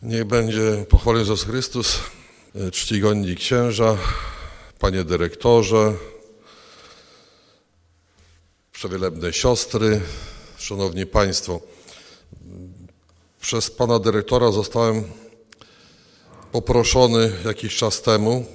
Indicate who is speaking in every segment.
Speaker 1: Niech będzie pochwalony Jezus Chrystus, czcigodni księża, panie dyrektorze, przewielebne siostry, szanowni państwo. Przez pana dyrektora zostałem poproszony jakiś czas temu,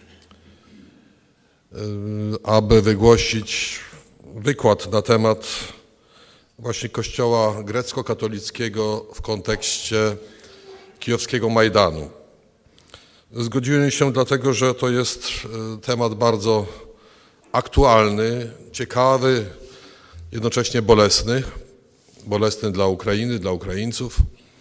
Speaker 1: aby wygłosić wykład na temat właśnie Kościoła grecko-katolickiego w kontekście kijowskiego Majdanu. Zgodziłem się dlatego, że to jest temat bardzo aktualny, ciekawy, jednocześnie bolesny. Bolesny dla Ukrainy, dla Ukraińców,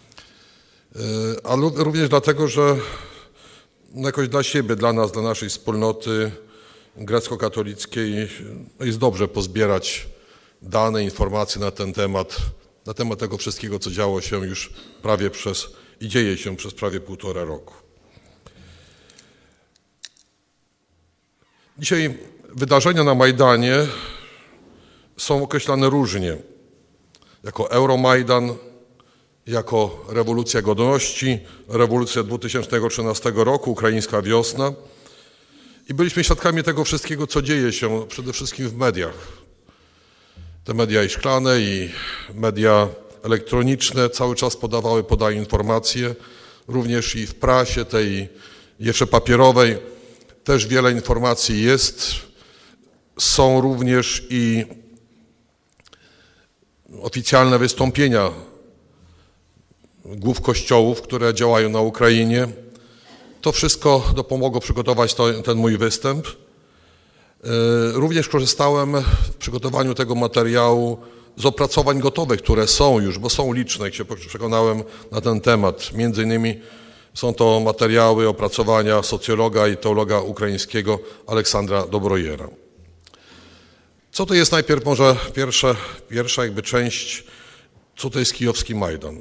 Speaker 1: ale również dlatego, że jakoś dla siebie, dla nas, dla naszej wspólnoty grecko-katolickiej jest dobrze pozbierać dane, informacje na ten temat, na temat tego wszystkiego, co działo się już prawie i dzieje się przez prawie 1,5 roku. Dzisiaj wydarzenia na Majdanie są określane różnie. Jako Euromajdan, jako rewolucja godności, rewolucja 2013 roku, ukraińska wiosna. I byliśmy świadkami tego wszystkiego, co dzieje się przede wszystkim w mediach. Te media i szklane, i media elektroniczne cały czas podają informacje, również i w prasie tej jeszcze papierowej też wiele informacji jest. Są również i oficjalne wystąpienia głów kościołów, które działają na Ukrainie. To wszystko dopomogło przygotować ten mój występ. Również korzystałem w przygotowaniu tego materiału z opracowań gotowych, które są już, bo są liczne, jak się przekonałem na ten temat. Między innymi są to materiały, opracowania socjologa i teologa ukraińskiego Aleksandra Dobrojera. Co to jest najpierw może pierwsza jakby część, co to jest kijowski Majdan?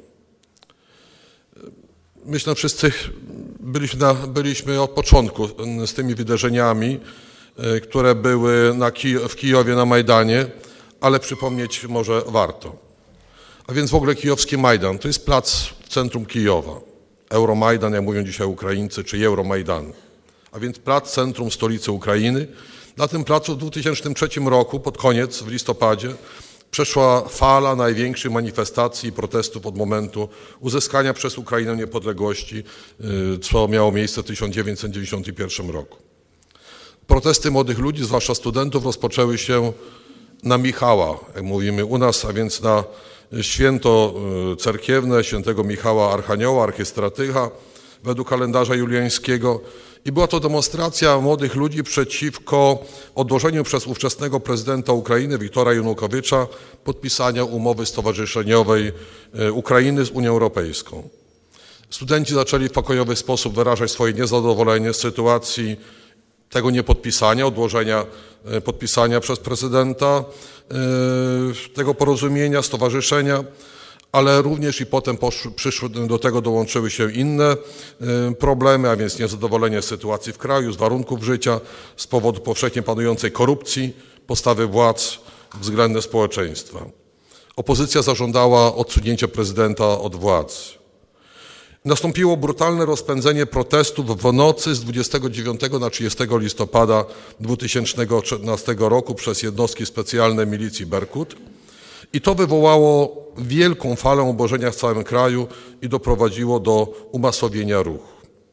Speaker 1: Myślę, wszyscy byliśmy od początku z tymi wydarzeniami, które były w Kijowie na Majdanie, ale przypomnieć może warto. A więc w ogóle kijowski Majdan to jest plac w centrum Kijowa. Euromajdan, jak mówią dzisiaj Ukraińcy, czy Euromajdan. A więc plac centrum stolicy Ukrainy. Na tym placu w 2003 roku, pod koniec, w listopadzie, przeszła fala największych manifestacji i protestów od momentu uzyskania przez Ukrainę niepodległości, co miało miejsce w 1991 roku. Protesty młodych ludzi, zwłaszcza studentów, rozpoczęły się na Michała, jak mówimy u nas, a więc na święto cerkiewne świętego Michała Archanioła, archistratycha, według kalendarza juliańskiego. I była to demonstracja młodych ludzi przeciwko odłożeniu przez ówczesnego prezydenta Ukrainy, Wiktora Janukowycza, podpisania umowy stowarzyszeniowej Ukrainy z Unią Europejską. Studenci zaczęli w pokojowy sposób wyrażać swoje niezadowolenie z sytuacji tego niepodpisania, odłożenia podpisania przez prezydenta tego porozumienia, stowarzyszenia, ale również i potem do tego dołączyły się inne problemy, a więc niezadowolenie z sytuacji w kraju, z warunków życia, z powodu powszechnie panującej korupcji, postawy władz względem społeczeństwa. Opozycja zażądała odsunięcia prezydenta od władzy. Nastąpiło brutalne rozpędzenie protestów w nocy z 29 na 30 listopada 2014 roku przez jednostki specjalne milicji Berkut. I to wywołało wielką falę oburzenia w całym kraju i doprowadziło do umasowienia ruchu.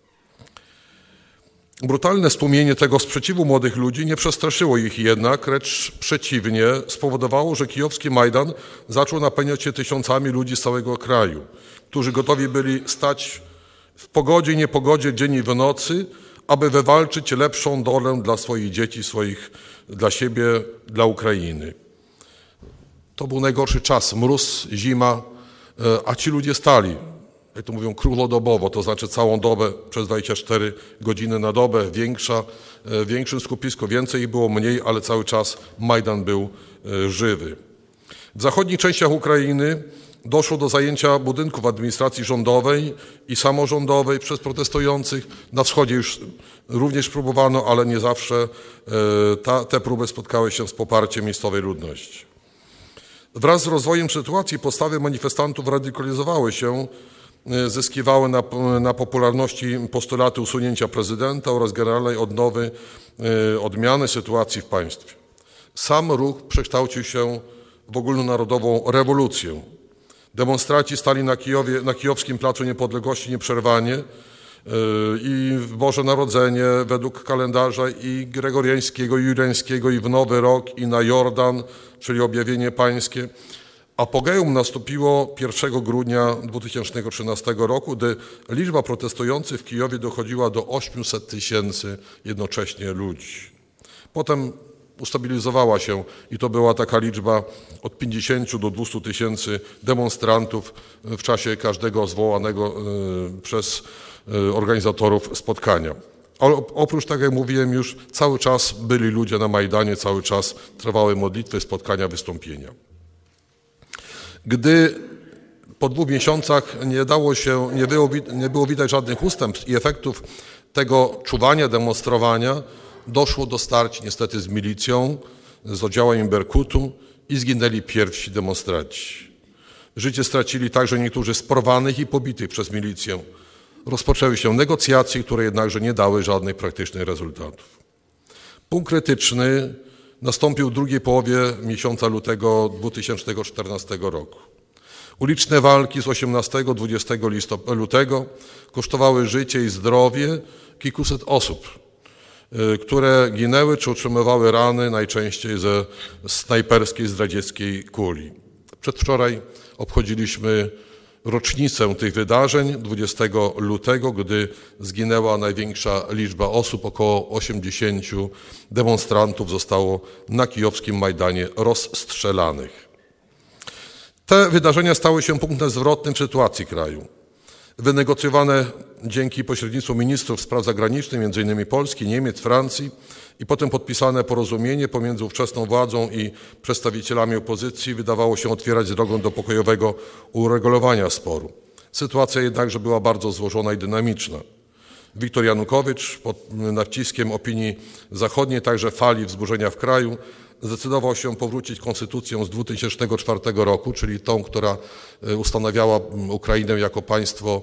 Speaker 1: Brutalne stłumienie tego sprzeciwu młodych ludzi nie przestraszyło ich jednak, lecz przeciwnie spowodowało, że kijowski Majdan zaczął napełniać się tysiącami ludzi z całego kraju, którzy gotowi byli stać w pogodzie i niepogodzie, dzień i w nocy, aby wywalczyć lepszą dolę dla swoich dzieci, dla siebie, dla Ukrainy. To był najgorszy czas, mróz, zima, a ci ludzie stali, jak to mówią, królodobowo, to znaczy całą dobę, przez 24 godziny na dobę, w większym skupisku, więcej ich było, mniej, ale cały czas Majdan był żywy. W zachodnich częściach Ukrainy doszło do zajęcia budynków administracji rządowej i samorządowej przez protestujących. Na wschodzie już również próbowano, ale nie zawsze te próby spotkały się z poparciem miejscowej ludności. Wraz z rozwojem sytuacji postawy manifestantów radykalizowały się zyskiwały na popularności postulaty usunięcia prezydenta oraz generalnej odmiany sytuacji w państwie. Sam ruch przekształcił się w ogólnonarodową rewolucję. Demonstraci stali na kijowskim Placu Niepodległości nieprzerwanie i w Boże Narodzenie według kalendarza i gregoriańskiego, i juliańskiego, i w Nowy Rok, i na Jordan, czyli objawienie pańskie. Apogeum nastąpiło 1 grudnia 2013 roku, gdy liczba protestujących w Kijowie dochodziła do 800 000 jednocześnie ludzi. Potem ustabilizowała się i to była taka liczba od 50 do 200 000 demonstrantów w czasie każdego zwołanego przez organizatorów spotkania. Ale oprócz, tak jak mówiłem już, cały czas byli ludzie na Majdanie, cały czas trwały modlitwy, spotkania, wystąpienia. Gdy po 2 miesiącach nie było widać żadnych ustępstw i efektów tego czuwania, demonstrowania, doszło do starć niestety z milicją, z oddziałem Berkutu i zginęli pierwsi demonstranci. Życie stracili także niektórzy z porwanych i pobitych przez milicję. Rozpoczęły się negocjacje, które jednakże nie dały żadnych praktycznych rezultatów. Punkt krytyczny nastąpił w drugiej połowie miesiąca lutego 2014 roku. Uliczne walki z 18-20 lutego kosztowały życie i zdrowie kilkuset osób, które ginęły czy otrzymywały rany najczęściej ze snajperskiej, zdradzieckiej kuli. Przedwczoraj obchodziliśmy rocznicę tych wydarzeń, 20 lutego, gdy zginęła największa liczba osób, około 80 demonstrantów zostało na kijowskim Majdanie rozstrzelanych. Te wydarzenia stały się punktem zwrotnym w sytuacji kraju. Wynegocjowane dzięki pośrednictwu ministrów spraw zagranicznych, m.in. Polski, Niemiec, Francji i potem podpisane porozumienie pomiędzy ówczesną władzą i przedstawicielami opozycji wydawało się otwierać drogę do pokojowego uregulowania sporu. Sytuacja jednakże była bardzo złożona i dynamiczna. Viktor Janukowycz pod naciskiem opinii zachodniej, także fali wzburzenia w kraju, zdecydował się powrócić konstytucją z 2004 roku, czyli tą, która ustanawiała Ukrainę jako państwo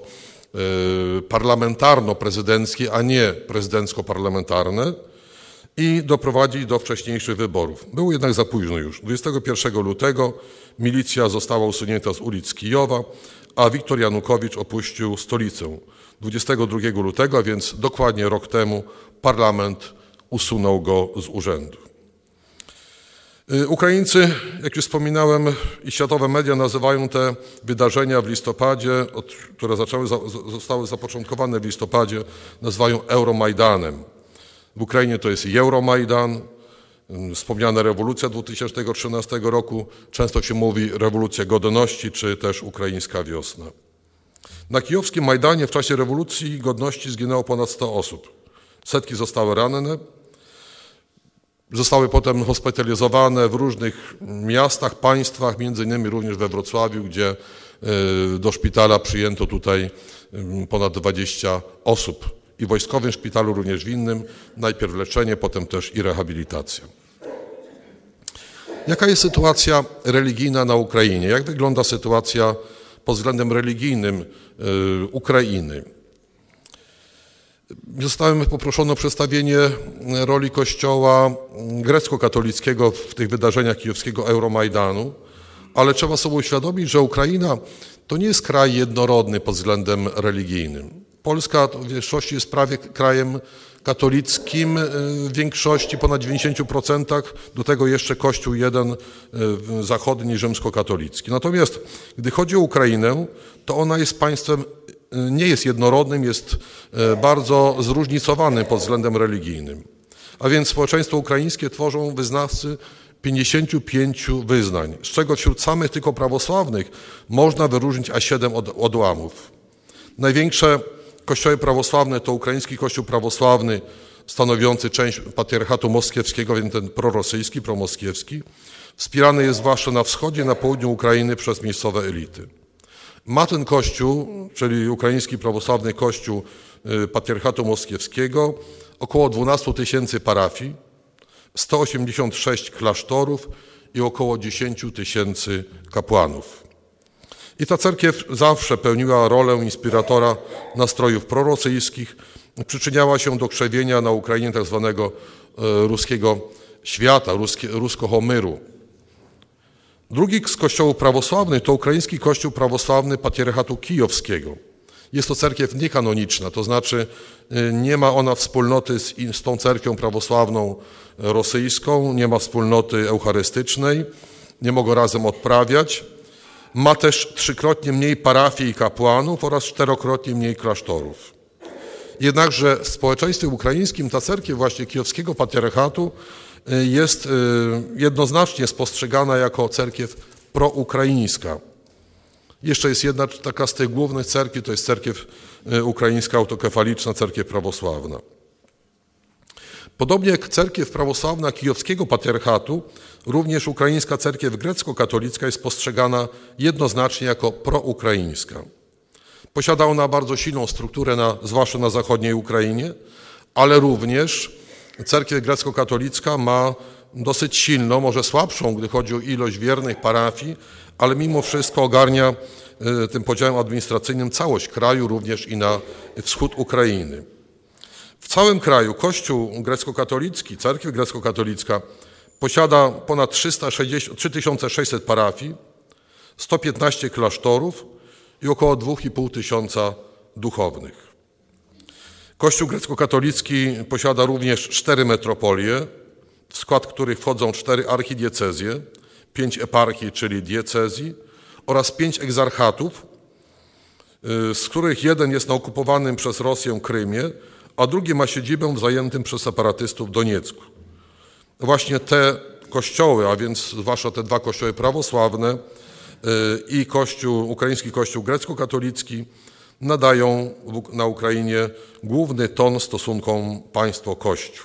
Speaker 1: parlamentarno-prezydenckie, a nie prezydencko-parlamentarne i doprowadzić do wcześniejszych wyborów. Było jednak za późno już. 21 lutego milicja została usunięta z ulic Kijowa, a Viktor Janukowycz opuścił stolicę. 22 lutego, a więc dokładnie rok temu, parlament usunął go z urzędu. Ukraińcy, jak już wspominałem, i światowe media nazywają te wydarzenia w listopadzie, które zostały zapoczątkowane w listopadzie, nazywają Euromajdanem. W Ukrainie to jest Euromajdan, wspomniana rewolucja 2013 roku, często się mówi rewolucja godności, czy też ukraińska wiosna. Na kijowskim Majdanie w czasie rewolucji godności zginęło ponad 100 osób. Setki zostały ranne. Zostały potem hospitalizowane w różnych miastach, państwach, między innymi również we Wrocławiu, gdzie do szpitala przyjęto tutaj ponad 20 osób. I w wojskowym szpitalu, również w innym. Najpierw leczenie, potem też i rehabilitacja. Jaka jest sytuacja religijna na Ukrainie? Jak wygląda sytuacja pod względem religijnym Ukrainy? Zostałem poproszony o przedstawienie roli Kościoła grecko-katolickiego w tych wydarzeniach kijowskiego Euromajdanu, ale trzeba sobie uświadomić, że Ukraina to nie jest kraj jednorodny pod względem religijnym. Polska w większości jest prawie krajem katolickim, w większości ponad 90%, do tego jeszcze Kościół jeden zachodni, rzymskokatolicki. Natomiast gdy chodzi o Ukrainę, to ona jest państwem, nie jest jednorodnym, jest bardzo zróżnicowanym pod względem religijnym. A więc społeczeństwo ukraińskie tworzą wyznawcy 55 wyznań, z czego wśród samych tylko prawosławnych można wyróżnić aż 7 odłamów. Największe kościoły prawosławne to ukraiński kościół prawosławny stanowiący część patriarchatu moskiewskiego, więc ten prorosyjski, promoskiewski. Wspierany jest zwłaszcza na wschodzie, na południu Ukrainy przez miejscowe elity. Ma ten kościół, czyli ukraiński prawosławny kościół patriarchatu moskiewskiego, około 12 000 parafii, 186 klasztorów i około 10 000 kapłanów. I ta cerkiew zawsze pełniła rolę inspiratora nastrojów prorosyjskich, przyczyniała się do krzewienia na Ukrainie tak zwanego ruskiego świata, ruskiego myru. Drugi z kościołów prawosławnych to ukraiński kościół prawosławny Patriarchatu Kijowskiego. Jest to cerkiew niekanoniczna, to znaczy nie ma ona wspólnoty z tą cerkwią prawosławną rosyjską, nie ma wspólnoty eucharystycznej, nie mogą razem odprawiać. Ma też 3-krotnie mniej parafii i kapłanów oraz 4-krotnie mniej klasztorów. Jednakże w społeczeństwie ukraińskim ta cerkiew właśnie Kijowskiego Patriarchatu jest jednoznacznie spostrzegana jako cerkiew proukraińska. Jeszcze jest jedna taka z tych głównych cerkwi, to jest cerkiew ukraińska autokefaliczna, cerkiew prawosławna. Podobnie jak cerkiew prawosławna Kijowskiego Patriarchatu, również ukraińska cerkiew grecko-katolicka jest postrzegana jednoznacznie jako proukraińska. Posiada ona bardzo silną strukturę, zwłaszcza na zachodniej Ukrainie, ale również cerkiew grecko-katolicka ma dosyć silną, może słabszą, gdy chodzi o ilość wiernych parafii, ale mimo wszystko ogarnia tym podziałem administracyjnym całość kraju, również i na wschód Ukrainy. W całym kraju Kościół grecko-katolicki, cerkiew grecko-katolicka posiada ponad 3600 parafii, 115 klasztorów i około 2500 duchownych. Kościół grecko-katolicki posiada również 4 metropolie, w skład których wchodzą 4 archidiecezje, 5 eparchii, czyli diecezji, oraz 5 egzarchatów, z których jeden jest na okupowanym przez Rosję Krymie, a drugi ma siedzibę w zajętym przez separatystów Doniecku. Właśnie te kościoły, a więc zwłaszcza te 2 kościoły prawosławne i ukraiński kościół grecko-katolicki nadają na Ukrainie główny ton stosunkom państwo-kościół.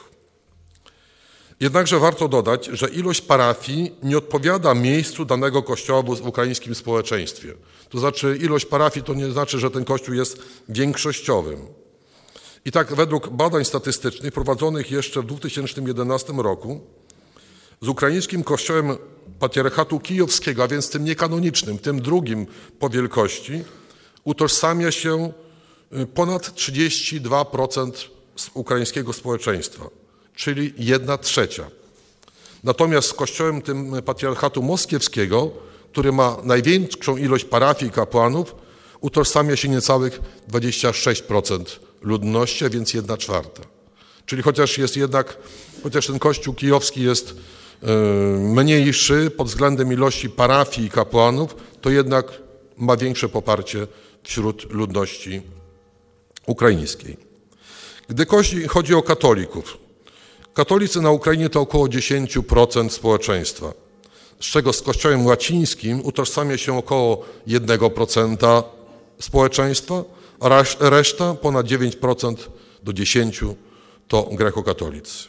Speaker 1: Jednakże warto dodać, że ilość parafii nie odpowiada miejscu danego kościoła w ukraińskim społeczeństwie. To znaczy ilość parafii to nie znaczy, że ten kościół jest większościowym. I tak według badań statystycznych prowadzonych jeszcze w 2011 roku z ukraińskim kościołem Patriarchatu Kijowskiego, a więc tym niekanonicznym, tym drugim po wielkości, utożsamia się ponad 32% ukraińskiego społeczeństwa, czyli 1/3. Natomiast z kościołem tym Patriarchatu Moskiewskiego, który ma największą ilość parafii i kapłanów, utożsamia się niecałych 26% ludności, a więc 1/4. Czyli chociaż ten kościół kijowski jest mniejszy pod względem ilości parafii i kapłanów, to jednak ma większe poparcie wśród ludności ukraińskiej. Gdy chodzi o katolików, katolicy na Ukrainie to około 10% społeczeństwa, z czego z kościołem łacińskim utożsamia się około 1% społeczeństwa, a reszta, ponad 9% do 10% to grekokatolicy.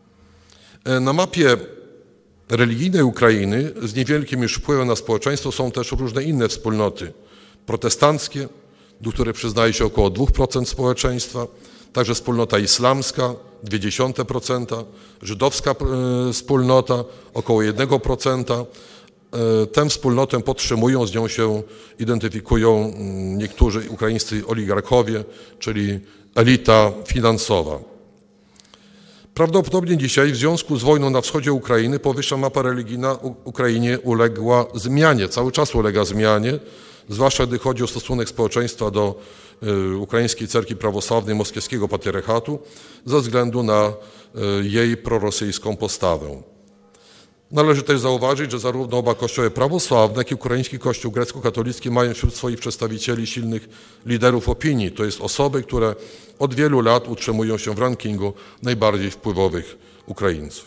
Speaker 1: Na mapie religijnej Ukrainy z niewielkim już wpływem na społeczeństwo są też różne inne wspólnoty protestanckie, do których przyznaje się około 2% społeczeństwa, także wspólnota islamska 0,2%, żydowska wspólnota około 1%. Tę wspólnotę podtrzymują, z nią się identyfikują niektórzy ukraińscy oligarchowie, czyli elita finansowa. Prawdopodobnie dzisiaj w związku z wojną na wschodzie Ukrainy powyższa mapa religijna Ukrainie uległa zmianie, cały czas ulega zmianie, zwłaszcza gdy chodzi o stosunek społeczeństwa do Ukraińskiej Cerkwi Prawosławnej Moskiewskiego Patriarchatu ze względu na jej prorosyjską postawę. Należy też zauważyć, że zarówno oba kościoły prawosławne, jak i ukraiński kościół grecko-katolicki mają wśród swoich przedstawicieli silnych liderów opinii, to jest osoby, które od wielu lat utrzymują się w rankingu najbardziej wpływowych Ukraińców.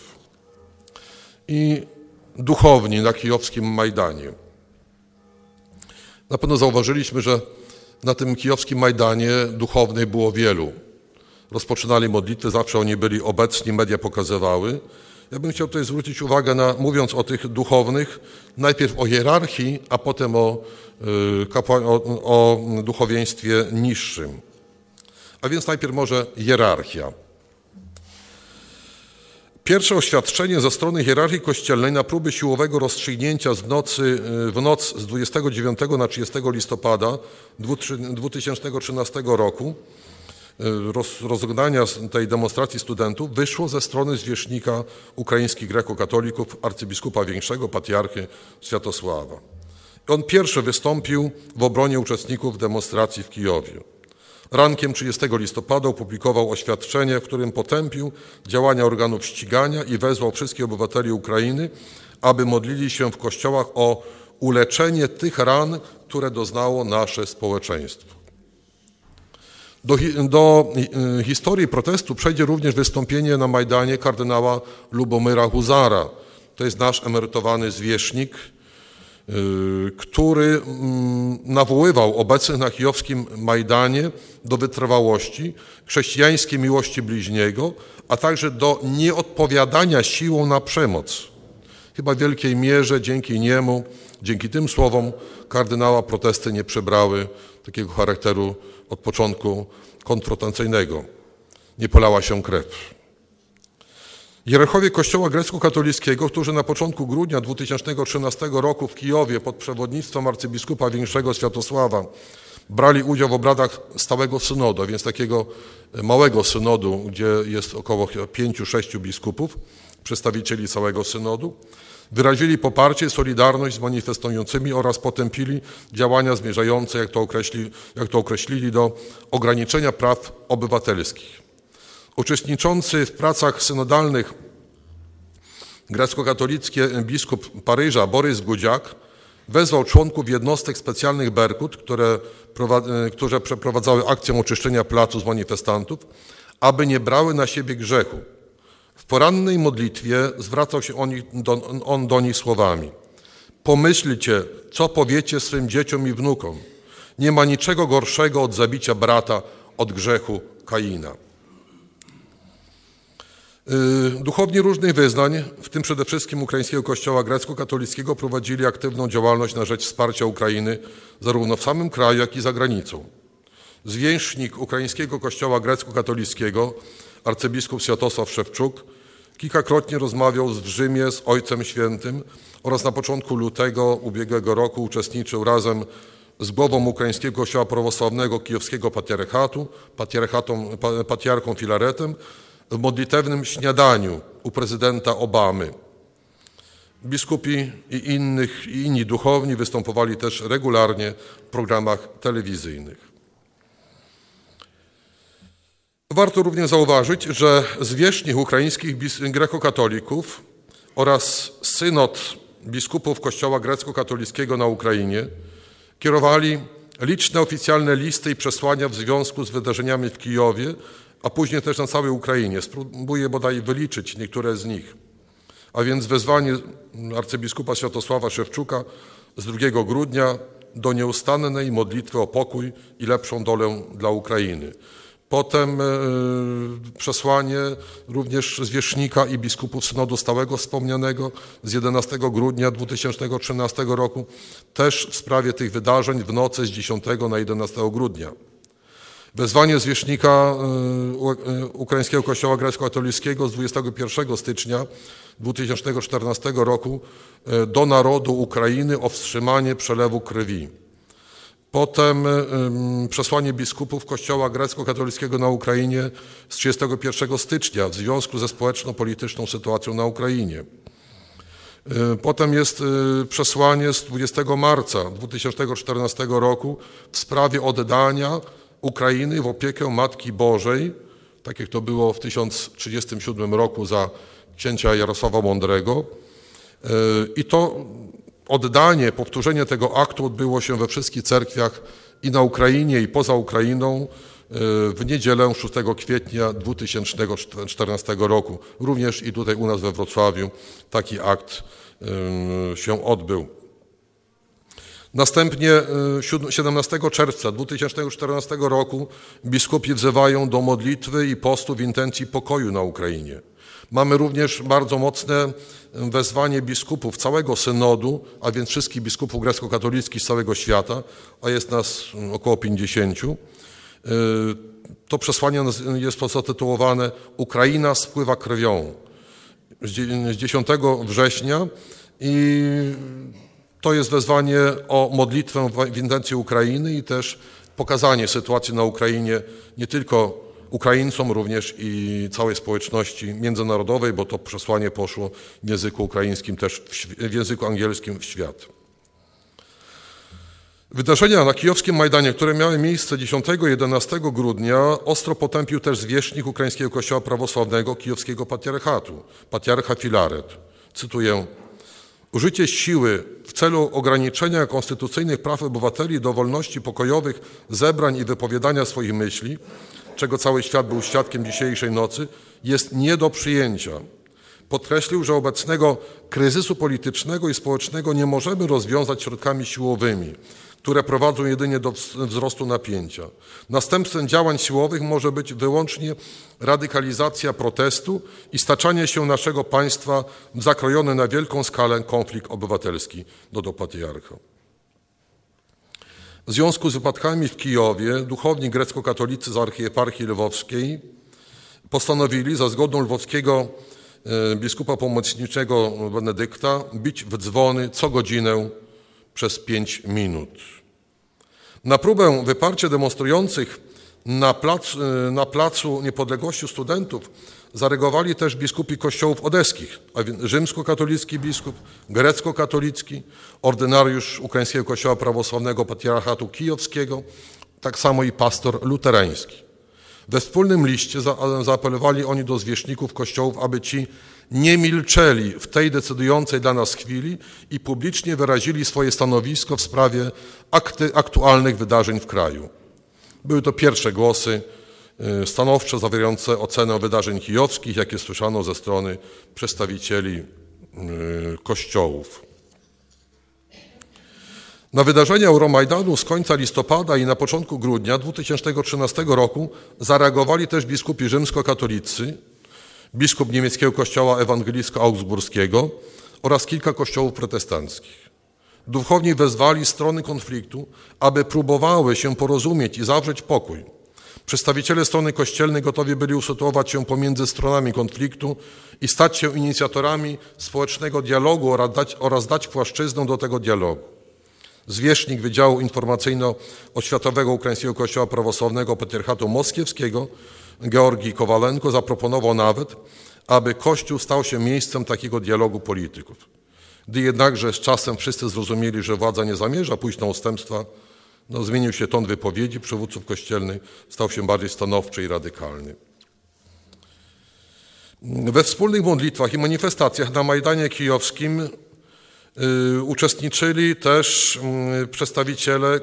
Speaker 1: I duchowni na kijowskim Majdanie. Na pewno zauważyliśmy, że na tym kijowskim Majdanie duchownych było wielu. Rozpoczynali modlitwy, zawsze oni byli obecni, media pokazywały. Ja bym chciał tutaj zwrócić uwagę mówiąc o tych duchownych, najpierw o hierarchii, a potem o duchowieństwie niższym. A więc najpierw może hierarchia. Pierwsze oświadczenie ze strony hierarchii kościelnej na próby siłowego rozstrzygnięcia w noc z 29 na 30 listopada 2013 roku rozegnania tej demonstracji studentów wyszło ze strony zwierzchnika ukraińskich grekokatolików, arcybiskupa Większego, patriarchy Światosława. On pierwszy wystąpił w obronie uczestników demonstracji w Kijowie. Rankiem 30 listopada opublikował oświadczenie, w którym potępił działania organów ścigania i wezwał wszystkich obywateli Ukrainy, aby modlili się w kościołach o uleczenie tych ran, które doznało nasze społeczeństwo. Do historii protestu przejdzie również wystąpienie na Majdanie kardynała Lubomyra Huzara. To jest nasz emerytowany zwierzchnik, który nawoływał obecnych na kijowskim Majdanie do wytrwałości, chrześcijańskiej miłości bliźniego, a także do nieodpowiadania siłą na przemoc. Chyba w wielkiej mierze dzięki niemu, dzięki tym słowom kardynała protesty nie przybrały takiego charakteru od początku konfrontacyjnego. Nie polała się krew. Hierarchowie Kościoła grecko-katolickiego, którzy na początku grudnia 2013 roku w Kijowie pod przewodnictwem arcybiskupa Większego Światosława brali udział w obradach stałego synodu, a więc takiego małego synodu, gdzie jest około 5-6 biskupów, przedstawicieli całego synodu, wyrazili poparcie i solidarność z manifestującymi oraz potępili działania zmierzające, jak to określili, do ograniczenia praw obywatelskich. Uczestniczący w pracach synodalnych grecko-katolicki biskup Paryża Borys Gudziak wezwał członków jednostek specjalnych Berkut, które przeprowadzały akcję oczyszczenia placu z manifestantów, aby nie brały na siebie grzechu. W porannej modlitwie zwracał się on do nich słowami: pomyślcie, co powiecie swym dzieciom i wnukom. Nie ma niczego gorszego od zabicia brata, od grzechu Kaina. Duchowni różnych wyznań, w tym przede wszystkim Ukraińskiego Kościoła Grecko-Katolickiego, prowadzili aktywną działalność na rzecz wsparcia Ukrainy zarówno w samym kraju, jak i za granicą. Zwierzchnik Ukraińskiego Kościoła Grecko-Katolickiego, arcybiskup Światosław Szewczuk, kilkakrotnie rozmawiał w Rzymie z Ojcem Świętym oraz na początku lutego ubiegłego roku uczestniczył razem z głową Ukraińskiego Kościoła Prawosławnego Kijowskiego patriarchą Filaretem w modlitewnym śniadaniu u prezydenta Obamy. Biskupi i inni duchowni występowali też regularnie w programach telewizyjnych. Warto również zauważyć, że zwierzchnik ukraińskich grekokatolików oraz synod biskupów Kościoła grecko-katolickiego na Ukrainie kierowali liczne oficjalne listy i przesłania w związku z wydarzeniami w Kijowie, a później też na całej Ukrainie. Spróbuję bodaj wyliczyć niektóre z nich. A więc wezwanie arcybiskupa Światosława Szewczuka z 2 grudnia do nieustannej modlitwy o pokój i lepszą dolę dla Ukrainy. Potem przesłanie również zwierzchnika i biskupów synodu stałego wspomnianego z 11 grudnia 2013 roku, też w sprawie tych wydarzeń w nocy z 10 na 11 grudnia. Wezwanie zwierzchnika Ukraińskiego Kościoła Grecko-Katolickiego z 21 stycznia 2014 roku do narodu Ukrainy o wstrzymanie przelewu krwi. Potem przesłanie biskupów Kościoła Grecko-Katolickiego na Ukrainie z 31 stycznia w związku ze społeczno-polityczną sytuacją na Ukrainie. Potem jest przesłanie z 20 marca 2014 roku w sprawie oddania Ukrainy w opiekę Matki Bożej, tak jak to było w 1037 roku za księcia Jarosława Mądrego. I to oddanie, powtórzenie tego aktu odbyło się we wszystkich cerkwiach i na Ukrainie, i poza Ukrainą w niedzielę 6 kwietnia 2014 roku. Również i tutaj u nas we Wrocławiu taki akt się odbył. Następnie 17 czerwca 2014 roku biskupi wzywają do modlitwy i postu w intencji pokoju na Ukrainie. Mamy również bardzo mocne wezwanie biskupów całego synodu, a więc wszystkich biskupów grecko-katolickich z całego świata, a jest nas około 50. To przesłanie jest zatytułowane: Ukraina spływa krwią. z 10 września i to jest wezwanie o modlitwę w intencji Ukrainy i też pokazanie sytuacji na Ukrainie nie tylko Ukraińcom, również i całej społeczności międzynarodowej, bo to przesłanie poszło w języku ukraińskim, też w języku angielskim w świat. Wydarzenia na kijowskim Majdanie, które miały miejsce 10-11 grudnia, ostro potępił też zwierzchnik Ukraińskiego Kościoła Prawosławnego Kijowskiego Patriarchatu, patriarcha Filaret. Cytuję: użycie siły w celu ograniczenia konstytucyjnych praw obywateli do wolności pokojowych zebrań i wypowiadania swoich myśli, czego cały świat był świadkiem dzisiejszej nocy, jest nie do przyjęcia. Podkreślił, że obecnego kryzysu politycznego i społecznego nie możemy rozwiązać środkami siłowymi, które prowadzą jedynie do wzrostu napięcia. Następstwem działań siłowych może być wyłącznie radykalizacja protestu i staczanie się naszego państwa w zakrojony na wielką skalę konflikt obywatelski, dodał patriarcha. W związku z wypadkami w Kijowie duchowni grecko-katolicy z archieparchii lwowskiej postanowili za zgodą lwowskiego biskupa pomocniczego Benedykta bić w dzwony co godzinę przez 5 minut. Na próbę wyparcia demonstrujących na placu Niepodległości studentów zareagowali też biskupi kościołów odeskich, a więc rzymskokatolicki biskup, grecko-katolicki, ordynariusz Ukraińskiego Kościoła Prawosławnego Patriarchatu Kijowskiego, tak samo i pastor luterański. We wspólnym liście zaapelowali oni do zwierzchników kościołów, aby ci nie milczeli w tej decydującej dla nas chwili i publicznie wyrazili swoje stanowisko w sprawie aktualnych wydarzeń w kraju. Były to pierwsze głosy stanowcze zawierające ocenę wydarzeń kijowskich, jakie słyszano ze strony przedstawicieli kościołów. Na wydarzenia Euromajdanu z końca listopada i na początku grudnia 2013 roku zareagowali też biskupi rzymskokatolicy, biskup niemieckiego kościoła ewangelicko-augsburskiego oraz kilka kościołów protestanckich. Duchowni wezwali strony konfliktu, aby próbowały się porozumieć i zawrzeć pokój. Przedstawiciele strony kościelnej gotowi byli usytuować się pomiędzy stronami konfliktu i stać się inicjatorami społecznego dialogu oraz dać płaszczyznę do tego dialogu. Zwierzchnik Wydziału Informacyjno-Oświatowego Ukraińskiego Kościoła Prawosławnego Patriarchatu Moskiewskiego Georgij Kowalenko zaproponował nawet, aby Kościół stał się miejscem takiego dialogu polityków. Gdy jednakże z czasem wszyscy zrozumieli, że władza nie zamierza pójść na ustępstwa, zmienił się ton wypowiedzi przywódców kościelnych, stał się bardziej stanowczy i radykalny. We wspólnych modlitwach i manifestacjach na Majdanie Kijowskim uczestniczyli też przedstawiciele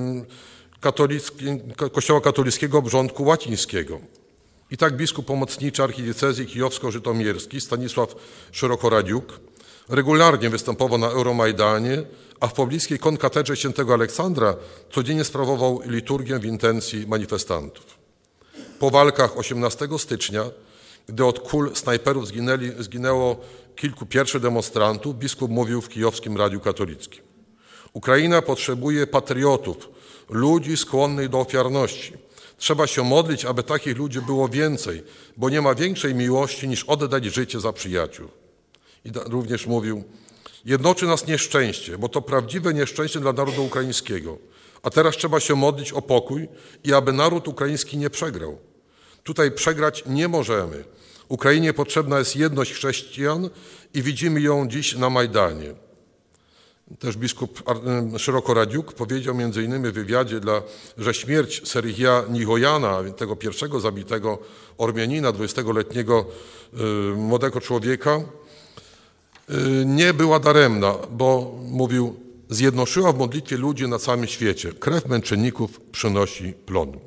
Speaker 1: Kościoła katolickiego obrządku łacińskiego. I tak biskup pomocniczy archidiecezji kijowsko-żytomierski Stanisław Szerokoradziuk regularnie występował na Euromajdanie, a w pobliskiej konkatedrze świętego Aleksandra codziennie sprawował liturgię w intencji manifestantów. Po walkach 18 stycznia, gdy od kul snajperów zginęło kilku pierwszych demonstrantów, biskup mówił w kijowskim Radiu Katolickim: Ukraina potrzebuje patriotów, ludzi skłonnych do ofiarności. Trzeba się modlić, aby takich ludzi było więcej, bo nie ma większej miłości niż oddać życie za przyjaciół. I również mówił: jednoczy nas nieszczęście, bo to prawdziwe nieszczęście dla narodu ukraińskiego. A teraz trzeba się modlić o pokój i aby naród ukraiński nie przegrał. Tutaj przegrać nie możemy. Ukrainie potrzebna jest jedność chrześcijan i widzimy ją dziś na Majdanie. Też biskup Szerokoradziuk powiedział między innymi w wywiadzie, że śmierć Serhija Nihojana, tego pierwszego zabitego Ormianina, 20-letniego młodego człowieka, nie była daremna, bo mówił: zjednoczyła w modlitwie ludzi na całym świecie. Krew męczenników przynosi plon.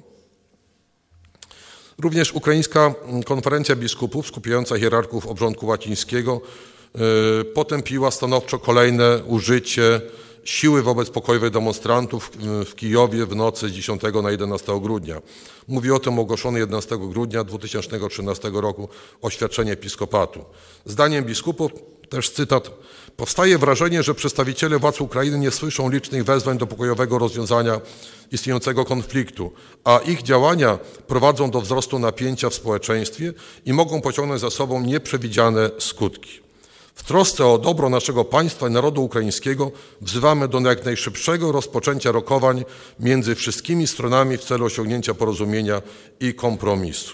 Speaker 1: Również Ukraińska Konferencja Biskupów, skupiająca hierarchów obrządku łacińskiego, potępiła stanowczo kolejne użycie siły wobec pokojowych demonstrantów w Kijowie w nocy z 10 na 11 grudnia. Mówi o tym ogłoszone 11 grudnia 2013 roku oświadczenie episkopatu. Zdaniem biskupów Też cytat: powstaje wrażenie, że przedstawiciele władz Ukrainy nie słyszą licznych wezwań do pokojowego rozwiązania istniejącego konfliktu, a ich działania prowadzą do wzrostu napięcia w społeczeństwie i mogą pociągnąć za sobą nieprzewidziane skutki. W trosce o dobro naszego państwa i narodu ukraińskiego wzywamy do jak najszybszego rozpoczęcia rokowań między wszystkimi stronami w celu osiągnięcia porozumienia i kompromisu.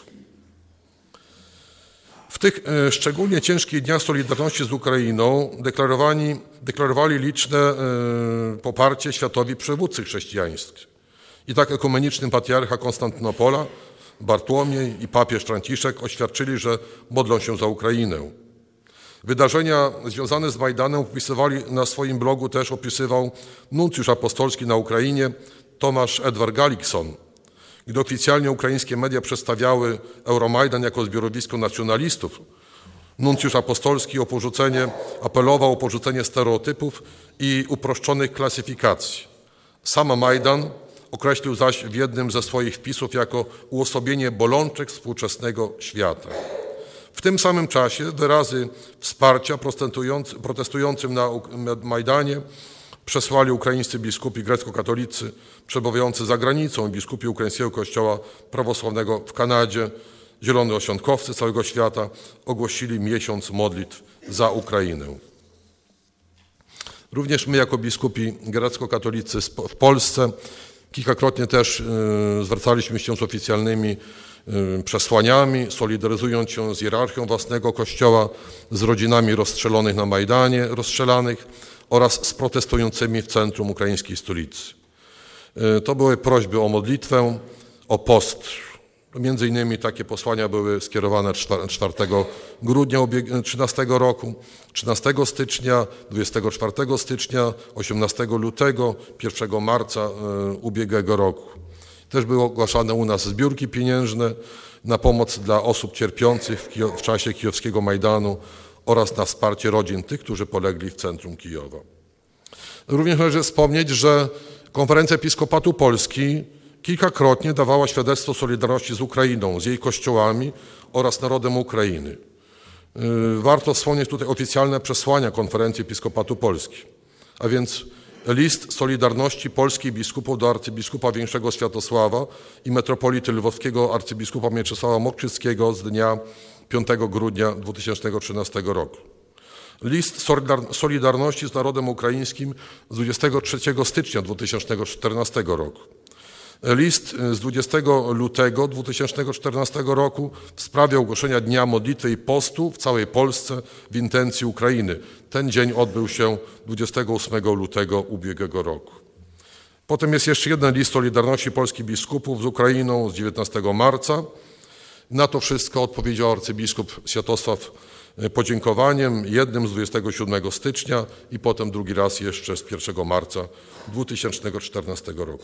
Speaker 1: W tych szczególnie ciężkich dniach solidarności z Ukrainą deklarowali liczne poparcie światowi przywódcy chrześcijańscy. I tak ekumeniczny patriarcha Konstantynopola, Bartłomiej i papież Franciszek oświadczyli, że modlą się za Ukrainę. Wydarzenia związane z Majdanem na swoim blogu też opisywał nuncjusz apostolski na Ukrainie Tomasz Edward Galikson. Gdy oficjalnie ukraińskie media przedstawiały Euromajdan jako zbiorowisko nacjonalistów, nuncjusz apostolski apelował o porzucenie stereotypów i uproszczonych klasyfikacji. Sam Majdan określił zaś w jednym ze swoich wpisów jako uosobienie bolączek współczesnego świata. W tym samym czasie wyrazy wsparcia protestującym na Majdanie przesłali ukraińscy biskupi grecko-katolicy przebywający za granicą i biskupi Ukraińskiego Kościoła Prawosławnego w Kanadzie. Zieloni osiądkowcy całego świata ogłosili miesiąc modlitw za Ukrainę. Również my jako biskupi grecko-katolicy w Polsce kilkakrotnie też zwracaliśmy się z oficjalnymi przesłaniami, solidaryzując się z hierarchią własnego kościoła, z rodzinami rozstrzelanych na Majdanie, oraz z protestującymi w centrum ukraińskiej stolicy. To były prośby o modlitwę, o post. Między innymi takie posłania były skierowane 4 grudnia 2013 roku, 13 stycznia, 24 stycznia, 18 lutego, 1 marca ubiegłego roku. Też były ogłaszane u nas zbiórki pieniężne na pomoc dla osób cierpiących w czasie kijowskiego Majdanu oraz na wsparcie rodzin tych, którzy polegli w centrum Kijowa. Również należy wspomnieć, że Konferencja Episkopatu Polski kilkakrotnie dawała świadectwo solidarności z Ukrainą, z jej kościołami oraz narodem Ukrainy. Warto wspomnieć tutaj oficjalne przesłania Konferencji Episkopatu Polski, a więc list solidarności polskich biskupów do arcybiskupa Większego Światosława i metropolity lwowskiego arcybiskupa Mieczysława Mokrzyckiego z dnia 5 grudnia 2013 roku. List solidarności z narodem ukraińskim z 23 stycznia 2014 roku. List z 20 lutego 2014 roku w sprawie ogłoszenia Dnia Modlitwy i Postu w całej Polsce w intencji Ukrainy. Ten dzień odbył się 28 lutego ubiegłego roku. Potem jest jeszcze jeden list solidarności polskich biskupów z Ukrainą z 19 marca. Na to wszystko odpowiedział arcybiskup Światosław podziękowaniem, jednym z 27 stycznia i potem drugi raz jeszcze z 1 marca 2014 roku.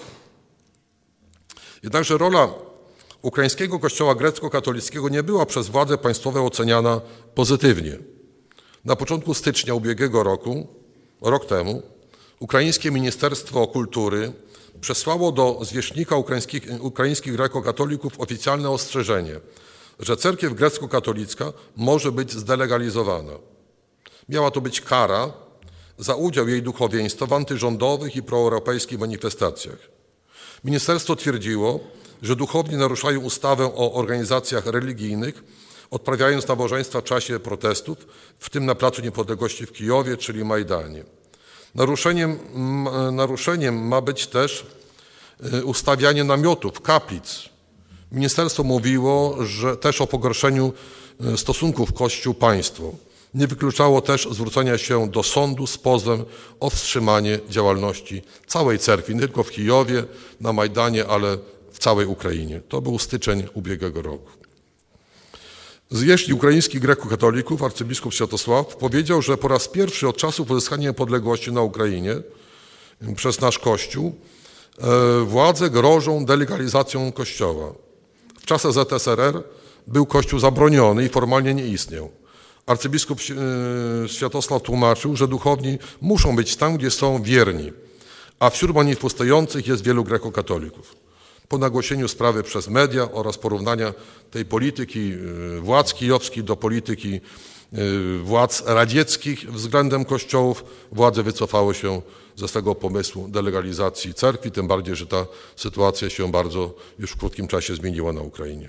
Speaker 1: Jednakże rola ukraińskiego kościoła grecko-katolickiego nie była przez władze państwowe oceniana pozytywnie. Na początku stycznia ubiegłego roku, rok temu, Ukraińskie Ministerstwo Kultury przesłało do zwierzchnika ukraińskich grekokatolików oficjalne ostrzeżenie, że cerkiew grecko-katolicka może być zdelegalizowana. Miała to być kara za udział jej duchowieństwa w antyrządowych i proeuropejskich manifestacjach. Ministerstwo twierdziło, że duchowni naruszają ustawę o organizacjach religijnych, odprawiając nabożeństwa w czasie protestów, w tym na Placu Niepodległości w Kijowie, czyli Majdanie. Naruszeniem ma być też ustawianie namiotów, kaplic. Ministerstwo mówiło, że też o pogorszeniu stosunków Kościół-państwo. Nie wykluczało też zwrócenia się do sądu z pozwem o wstrzymanie działalności całej cerkwi, nie tylko w Kijowie, na Majdanie, ale w całej Ukrainie. To był styczeń ubiegłego roku. Zwierzchnik ukraińskich grekokatolików, arcybiskup Światosław, powiedział, że po raz pierwszy od czasów uzyskania niepodległości na Ukrainie przez nasz Kościół władze grożą delegalizacją Kościoła. W czasach ZSRR był Kościół zabroniony i formalnie nie istniał. Arcybiskup Światosław tłumaczył, że duchowni muszą być tam, gdzie są wierni, a wśród manifestujących jest wielu grekokatolików. Po nagłośnieniu sprawy przez media oraz porównania tej polityki władz kijowskich do polityki władz radzieckich względem kościołów, władze wycofały się ze swego pomysłu delegalizacji cerkwi, tym bardziej, że ta sytuacja się bardzo już w krótkim czasie zmieniła na Ukrainie.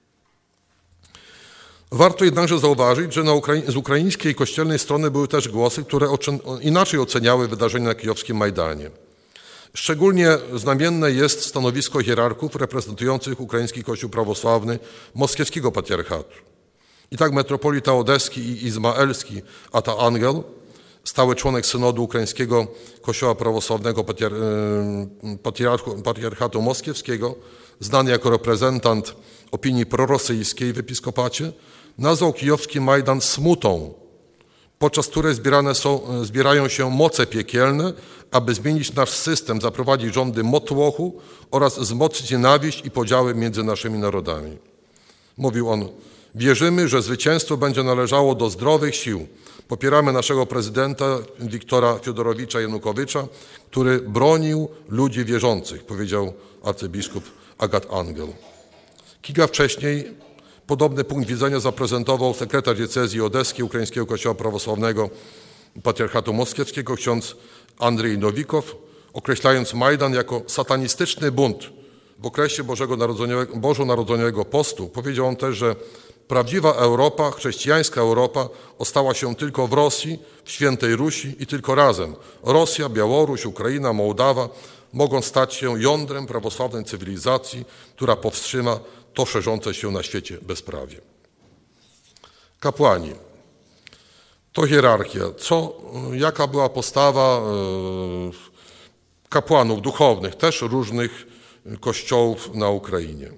Speaker 1: Warto jednakże zauważyć, że z ukraińskiej kościelnej strony były też głosy, które inaczej oceniały wydarzenia na kijowskim Majdanie. Szczególnie znamienne jest stanowisko hierarchów reprezentujących ukraiński Kościół prawosławny moskiewskiego patriarchatu. I tak metropolita odeski i izmaelski Ata Angel, stały członek synodu ukraińskiego Kościoła prawosławnego patriarchatu moskiewskiego, znany jako reprezentant opinii prorosyjskiej w episkopacie, nazwał kijowski Majdan smutą, podczas której zbierają się moce piekielne, aby zmienić nasz system, zaprowadzić rządy motłochu oraz wzmocnić nienawiść i podziały między naszymi narodami. Mówił on: wierzymy, że zwycięstwo będzie należało do zdrowych sił. Popieramy naszego prezydenta Wiktora Fiodorowicza Janukowycza, który bronił ludzi wierzących, powiedział arcybiskup Agat Angel. Kilka wcześniej podobny punkt widzenia zaprezentował sekretarz diecezji odeskiej Ukraińskiego Kościoła Prawosławnego Patriarchatu Moskiewskiego ksiądz Andrzej Nowikow, określając Majdan jako satanistyczny bunt w okresie bożonarodzeniowego postu. Powiedział on też, że prawdziwa Europa, chrześcijańska Europa ostała się tylko w Rosji, w Świętej Rusi i tylko razem. Rosja, Białoruś, Ukraina, Mołdawa mogą stać się jądrem prawosławnej cywilizacji, która powstrzyma to szerzące się na świecie bezprawie. Kapłani. To hierarchia. Jaka była postawa kapłanów duchownych, też różnych kościołów na Ukrainie?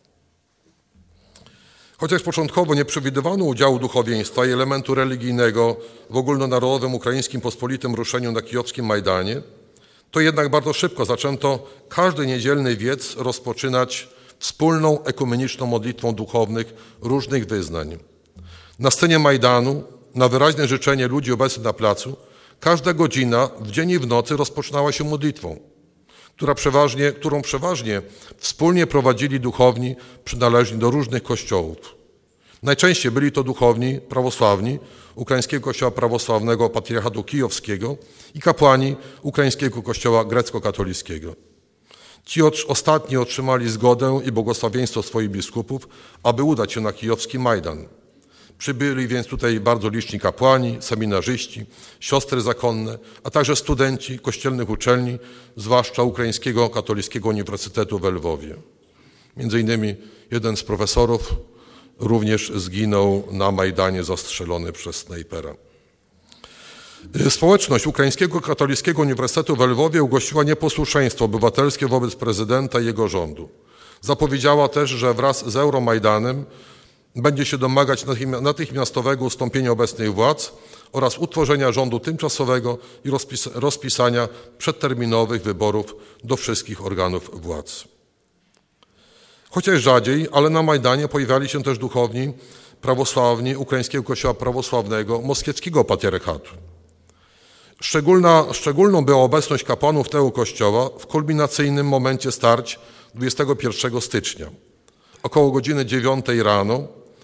Speaker 1: Chociaż początkowo nie przewidywano udziału duchowieństwa i elementu religijnego w ogólnonarodowym ukraińskim pospolitym ruszeniu na kijowskim Majdanie, to jednak bardzo szybko zaczęto każdy niedzielny wiec rozpoczynać wspólną ekumeniczną modlitwą duchownych różnych wyznań. Na scenie Majdanu, na wyraźne życzenie ludzi obecnych na placu, każda godzina w dzień i w nocy rozpoczynała się modlitwą, którą przeważnie wspólnie prowadzili duchowni przynależni do różnych kościołów. Najczęściej byli to duchowni prawosławni Ukraińskiego Kościoła Prawosławnego Patriarchatu Kijowskiego i kapłani Ukraińskiego Kościoła Grecko-Katolickiego. Ci ostatni otrzymali zgodę i błogosławieństwo swoich biskupów, aby udać się na kijowski Majdan. Przybyli więc tutaj bardzo liczni kapłani, seminarzyści, siostry zakonne, a także studenci kościelnych uczelni, zwłaszcza Ukraińskiego Katolickiego Uniwersytetu w Lwowie. Między innymi jeden z profesorów również zginął na Majdanie zastrzelony przez snajpera. Społeczność Ukraińskiego Katolickiego Uniwersytetu w Lwowie ogłosiła nieposłuszeństwo obywatelskie wobec prezydenta i jego rządu. Zapowiedziała też, że wraz z Euromajdanem będzie się domagać natychmiastowego ustąpienia obecnych władz oraz utworzenia rządu tymczasowego i rozpisania przedterminowych wyborów do wszystkich organów władz. Chociaż rzadziej, ale na Majdanie pojawiali się też duchowni prawosławni Ukraińskiego Kościoła Prawosławnego Moskiewskiego Patriarchatu. Szczególną była obecność kapłanów tego kościoła w kulminacyjnym momencie starć 21 stycznia. Około godziny 9 rano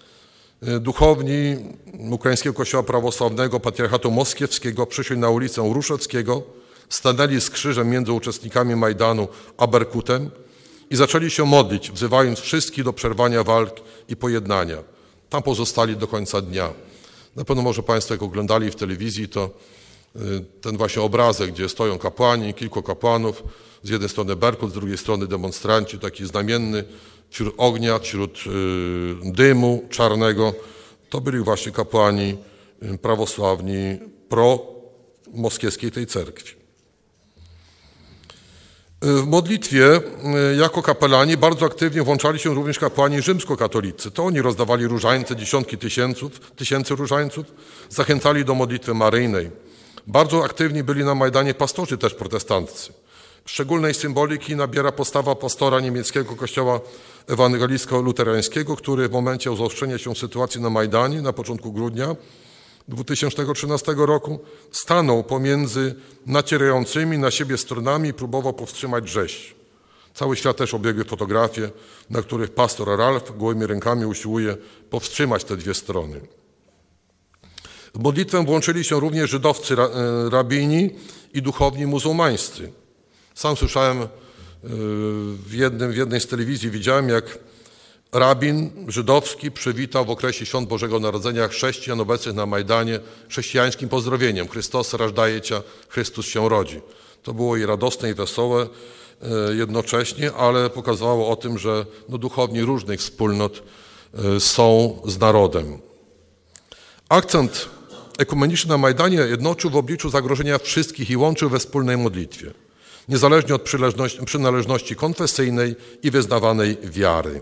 Speaker 1: duchowni Ukraińskiego Kościoła Prawosławnego Patriarchatu Moskiewskiego przyszli na ulicę Ruszewskiego, stanęli z krzyżem między uczestnikami Majdanu a Berkutem i zaczęli się modlić, wzywając wszystkich do przerwania walk i pojednania. Tam pozostali do końca dnia. Na pewno może Państwo, jak oglądali w telewizji, to ten właśnie obrazek, gdzie stoją kapłani, kilku kapłanów, z jednej strony Berkut, z drugiej strony demonstranci, taki znamienny, wśród ognia, wśród dymu czarnego, to byli właśnie kapłani prawosławni promoskiewskiej tej cerkwi. W modlitwie jako kapelani bardzo aktywnie włączali się również kapłani rzymskokatolicy. To oni rozdawali różańce, dziesiątki tysięcy różańców, zachęcali do modlitwy maryjnej. Bardzo aktywni byli na Majdanie pastorzy też protestanccy. Szczególnej symboliki nabiera postawa pastora niemieckiego kościoła ewangelicko-luterańskiego, który w momencie zaostrzenia się sytuacji na Majdanie na początku grudnia 2013 roku stanął pomiędzy nacierającymi na siebie stronami i próbował powstrzymać rzeź. Cały świat też obiegły fotografie, na których pastor Ralf gołymi rękami usiłuje powstrzymać te dwie strony. W modlitwę włączyli się również żydowscy rabini i duchowni muzułmańscy. Sam słyszałem w jednej z telewizji, widziałem, jak rabin żydowski przywitał w okresie Świąt Bożego Narodzenia chrześcijan obecnych na Majdanie chrześcijańskim pozdrowieniem: Chrystus rażdajecie, Chrystus się rodzi. To było i radosne, i wesołe jednocześnie, ale pokazywało o tym, że duchowni różnych wspólnot są z narodem. Akcent ekumeniczny na Majdanie jednoczył w obliczu zagrożenia wszystkich i łączył we wspólnej modlitwie, niezależnie od przynależności konfesyjnej i wyznawanej wiary.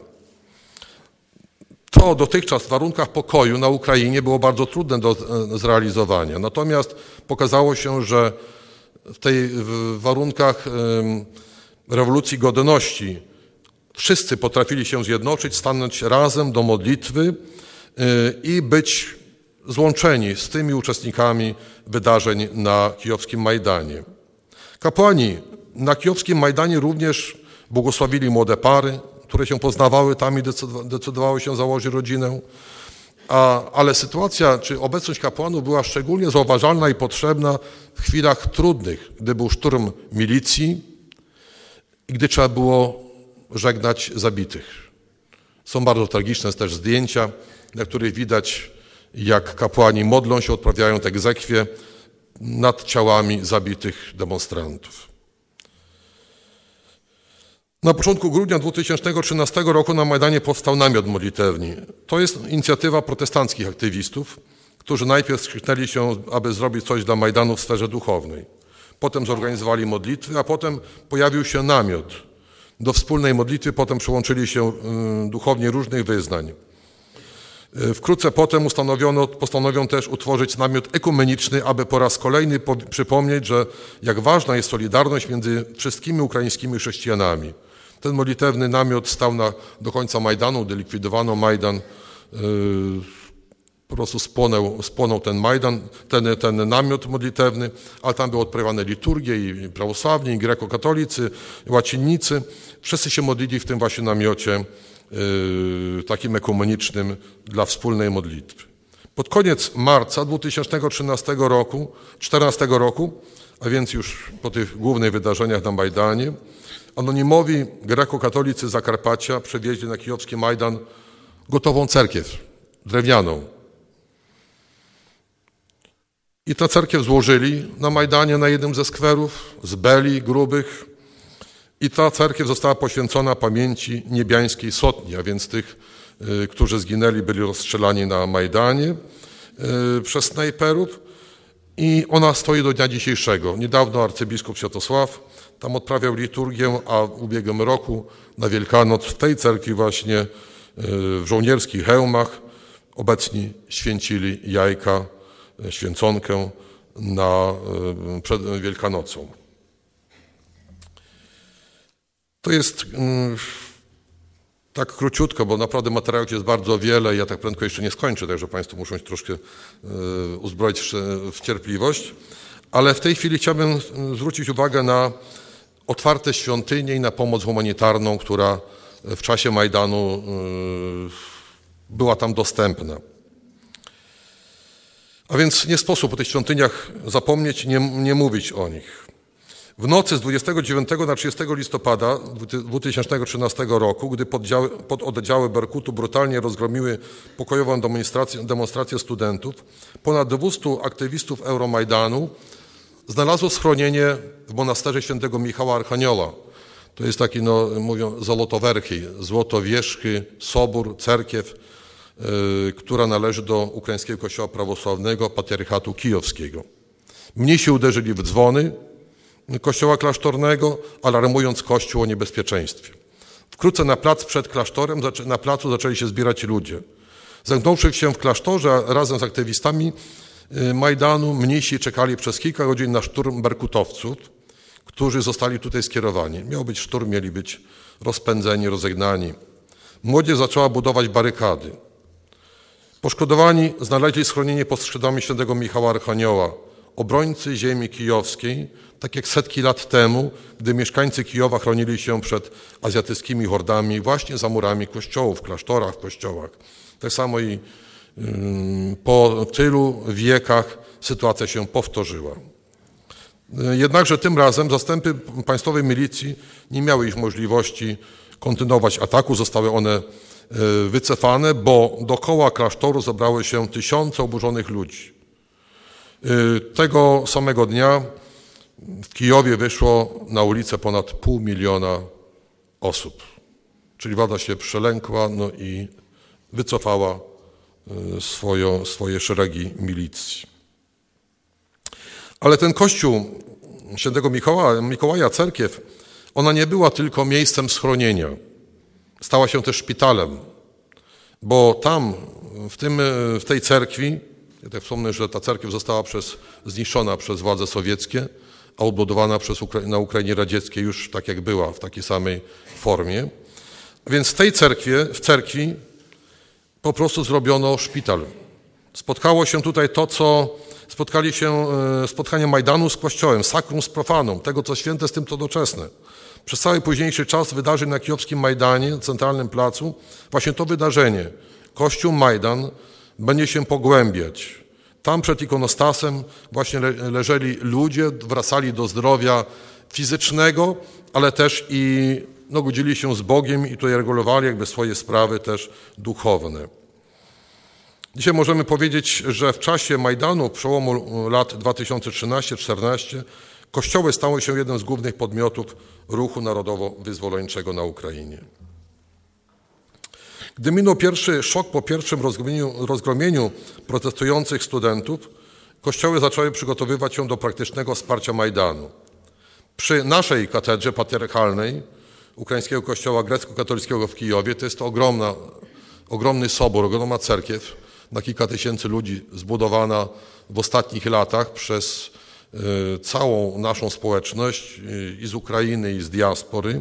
Speaker 1: To dotychczas w warunkach pokoju na Ukrainie było bardzo trudne do zrealizowania. Natomiast pokazało się, że w warunkach rewolucji godności wszyscy potrafili się zjednoczyć, stanąć razem do modlitwy i być złączeni z tymi uczestnikami wydarzeń na kijowskim Majdanie. Kapłani na kijowskim Majdanie również błogosławili młode pary, które się poznawały tam i decydowały się założyć rodzinę. Ale sytuacja czy obecność kapłanów była szczególnie zauważalna i potrzebna w chwilach trudnych, gdy był szturm milicji i gdy trzeba było żegnać zabitych. Są bardzo tragiczne też zdjęcia, na których widać, jak kapłani modlą się, odprawiają egzekwie nad ciałami zabitych demonstrantów. Na początku grudnia 2013 roku na Majdanie powstał namiot modlitewni. To jest inicjatywa protestanckich aktywistów, którzy najpierw skrzyknęli się, aby zrobić coś dla Majdanu w sferze duchownej. Potem zorganizowali modlitwy, a potem pojawił się namiot. Do wspólnej modlitwy potem przyłączyli się duchowni różnych wyznań. Wkrótce potem postanowią też utworzyć namiot ekumeniczny, aby po raz kolejny przypomnieć, że jak ważna jest solidarność między wszystkimi ukraińskimi chrześcijanami. Ten modlitewny namiot stał do końca Majdanu, gdy likwidowano Majdan. Po prostu spłonął ten Majdan, ten namiot modlitewny, ale tam były odprawiane liturgie i prawosławni, i grekokatolicy, i łacinnicy. Wszyscy się modlili w tym właśnie namiocie takim ekumenicznym dla wspólnej modlitwy. Pod koniec marca 2014 roku, a więc już po tych głównych wydarzeniach na Majdanie, anonimowi grekokatolicy z Zakarpacia przewieźli na kijowski Majdan gotową cerkiew drewnianą. I tę cerkiew złożyli na Majdanie na jednym ze skwerów z beli grubych. I ta cerkiew została poświęcona pamięci niebiańskiej sotni, a więc tych, którzy zginęli, byli rozstrzelani na Majdanie przez snajperów. I ona stoi do dnia dzisiejszego. Niedawno arcybiskup Światosław tam odprawiał liturgię, a w ubiegłym roku na Wielkanoc w tej cerkwi właśnie w żołnierskich hełmach obecni święcili jajka, święconkę przed Wielkanocą. To jest tak króciutko, bo naprawdę materiałów jest bardzo wiele i ja tak prędko jeszcze nie skończę, także Państwo muszą się troszkę uzbroić w cierpliwość. Ale w tej chwili chciałbym zwrócić uwagę na otwarte świątynie i na pomoc humanitarną, która w czasie Majdanu była tam dostępna. A więc nie sposób o tych świątyniach zapomnieć, nie mówić o nich. W nocy z 29 na 30 listopada 2013 roku, gdy pododdziały Berkutu brutalnie rozgromiły pokojową demonstrację studentów, ponad 200 aktywistów Euromajdanu znalazło schronienie w monasterze świętego Michała Archanioła. To jest taki, mówią, zolotowerchy, złotowierzchy, sobór, cerkiew, która należy do ukraińskiego kościoła prawosławnego patriarchatu kijowskiego. Mnisi uderzyli w dzwony kościoła klasztornego, alarmując kościół o niebezpieczeństwie. Wkrótce na plac przed klasztorem, na placu zaczęli się zbierać ludzie. Zamknąwszy się w klasztorze razem z aktywistami Majdanu, mnisi czekali przez kilka godzin na szturm berkutowców, którzy zostali tutaj skierowani. Miał być szturm, mieli być rozpędzeni, rozegnani. Młodzież zaczęła budować barykady. Poszkodowani znaleźli schronienie pod skrzydłami świętego Michała Archanioła, obrońcy ziemi kijowskiej, tak jak setki lat temu, gdy mieszkańcy Kijowa chronili się przed azjatyckimi hordami właśnie za murami kościołów, w klasztorach, w kościołach. Tak samo i Po tylu wiekach sytuacja się powtórzyła. Jednakże tym razem zastępy państwowej milicji nie miały już możliwości kontynuować ataku. Zostały one wycofane, bo dookoła klasztoru zebrały się tysiące oburzonych ludzi. Tego samego dnia w Kijowie wyszło na ulicę ponad 500 000 osób. Czyli władza się przelękła i wycofała swoje szeregi milicji. Ale ten kościół świętego Mikołaja, cerkiew, ona nie była tylko miejscem schronienia. Stała się też szpitalem, bo tam, w tej cerkwi, ja tak wspomnę, że ta cerkiew została zniszczona przez władze sowieckie, a odbudowana na Ukrainie Radzieckiej już tak jak była, w takiej samej formie. Więc w tej cerkwi po prostu zrobiono szpital. Spotkało się tutaj to, co spotkanie Majdanu z Kościołem, sacrum z profanum, tego co święte z tym co doczesne. Przez cały późniejszy czas wydarzeń na kijowskim Majdanie, centralnym placu, właśnie to wydarzenie, Kościół Majdan, będzie się pogłębiać. Tam przed ikonostasem właśnie leżeli ludzie, wracali do zdrowia fizycznego, ale też i godzili się z Bogiem i tutaj regulowali jakby swoje sprawy też duchowne. Dzisiaj możemy powiedzieć, że w czasie Majdanu, przełomu lat 2013-2014, kościoły stały się jednym z głównych podmiotów ruchu narodowo-wyzwoleńczego na Ukrainie. Gdy minął pierwszy szok po pierwszym rozgromieniu protestujących studentów, kościoły zaczęły przygotowywać się do praktycznego wsparcia Majdanu. Przy naszej katedrze patriarchalnej Ukraińskiego Kościoła Grecko-Katolickiego w Kijowie, to jest to ogromny sobór, ogromna cerkiew, na kilka tysięcy ludzi, zbudowana w ostatnich latach przez całą naszą społeczność i z Ukrainy, i z diaspory.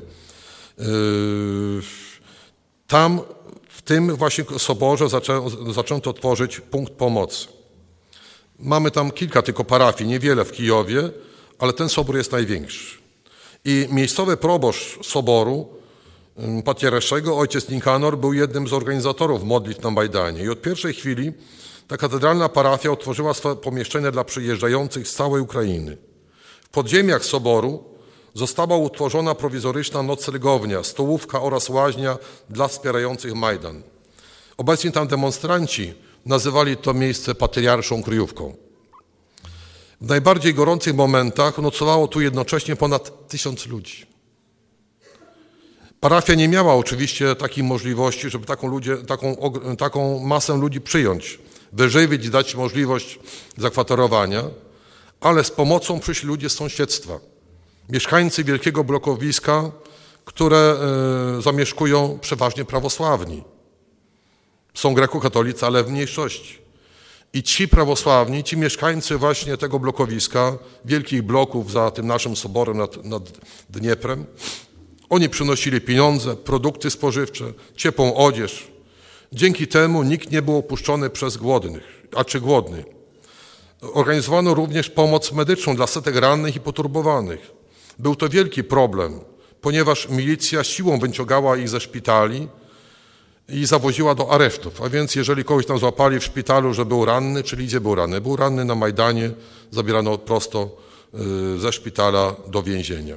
Speaker 1: Tam, w tym właśnie soborze zaczęto tworzyć punkt pomocy. Mamy tam kilka tylko parafii, niewiele w Kijowie, ale ten sobór jest największy. I miejscowy proboszcz soboru patriarszego, ojciec Nikanor, był jednym z organizatorów modlitw na Majdanie. I od pierwszej chwili ta katedralna parafia otworzyła swoje pomieszczenia dla przyjeżdżających z całej Ukrainy. W podziemiach soboru została utworzona prowizoryczna noclegownia, stołówka oraz łaźnia dla wspierających Majdan. Obecni tam demonstranci nazywali to miejsce patriarszą kryjówką. W najbardziej gorących momentach nocowało tu jednocześnie ponad 1000 ludzi. Parafia nie miała oczywiście takiej możliwości, żeby taką masę ludzi przyjąć, wyżywić, dać możliwość zakwaterowania, ale z pomocą przyszli ludzie z sąsiedztwa. Mieszkańcy wielkiego blokowiska, które zamieszkują przeważnie prawosławni. Są grekokatolicy, ale w mniejszości. I ci prawosławni, ci mieszkańcy właśnie tego blokowiska, wielkich bloków za tym naszym soborem nad Dnieprem, oni przynosili pieniądze, produkty spożywcze, ciepłą odzież. Dzięki temu nikt nie był opuszczony przez głodny. Organizowano również pomoc medyczną dla setek rannych i poturbowanych. Był to wielki problem, ponieważ milicja siłą wyciągała ich ze szpitali i zawoziła do aresztów. A więc jeżeli kogoś tam złapali w szpitalu, że był ranny, czyli gdzie był ranny? Był ranny na Majdanie, zabierano prosto ze szpitala do więzienia.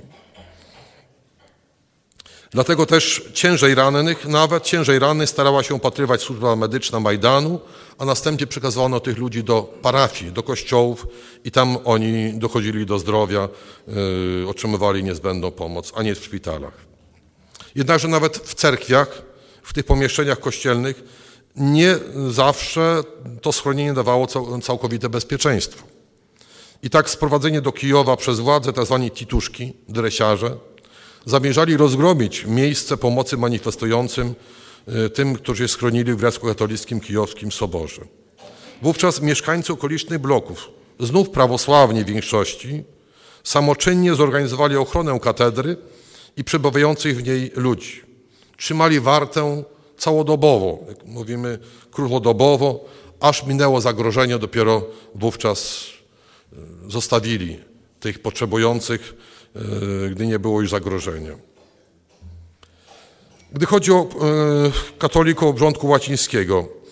Speaker 1: Dlatego też nawet ciężej rannych starała się opatrywać służba medyczna Majdanu, a następnie przekazywano tych ludzi do parafii, do kościołów i tam oni dochodzili do zdrowia, otrzymywali niezbędną pomoc, a nie w szpitalach. Jednakże nawet w cerkwiach, w tych pomieszczeniach kościelnych nie zawsze to schronienie dawało całkowite bezpieczeństwo. I tak sprowadzenie do Kijowa przez władze tzw. tituszki, dresiarze, zamierzali rozgromić miejsce pomocy manifestującym, tym, którzy schronili w grecko-katolickim kijowskim soborze. Wówczas mieszkańcy okolicznych bloków, znów prawosławni w większości, samoczynnie zorganizowali ochronę katedry i przebywających w niej ludzi. Trzymali wartę całodobowo, jak mówimy królodobowo, aż minęło zagrożenie, dopiero wówczas zostawili tych potrzebujących, gdy nie było już zagrożenia. Gdy chodzi o katolików obrządku łacińskiego,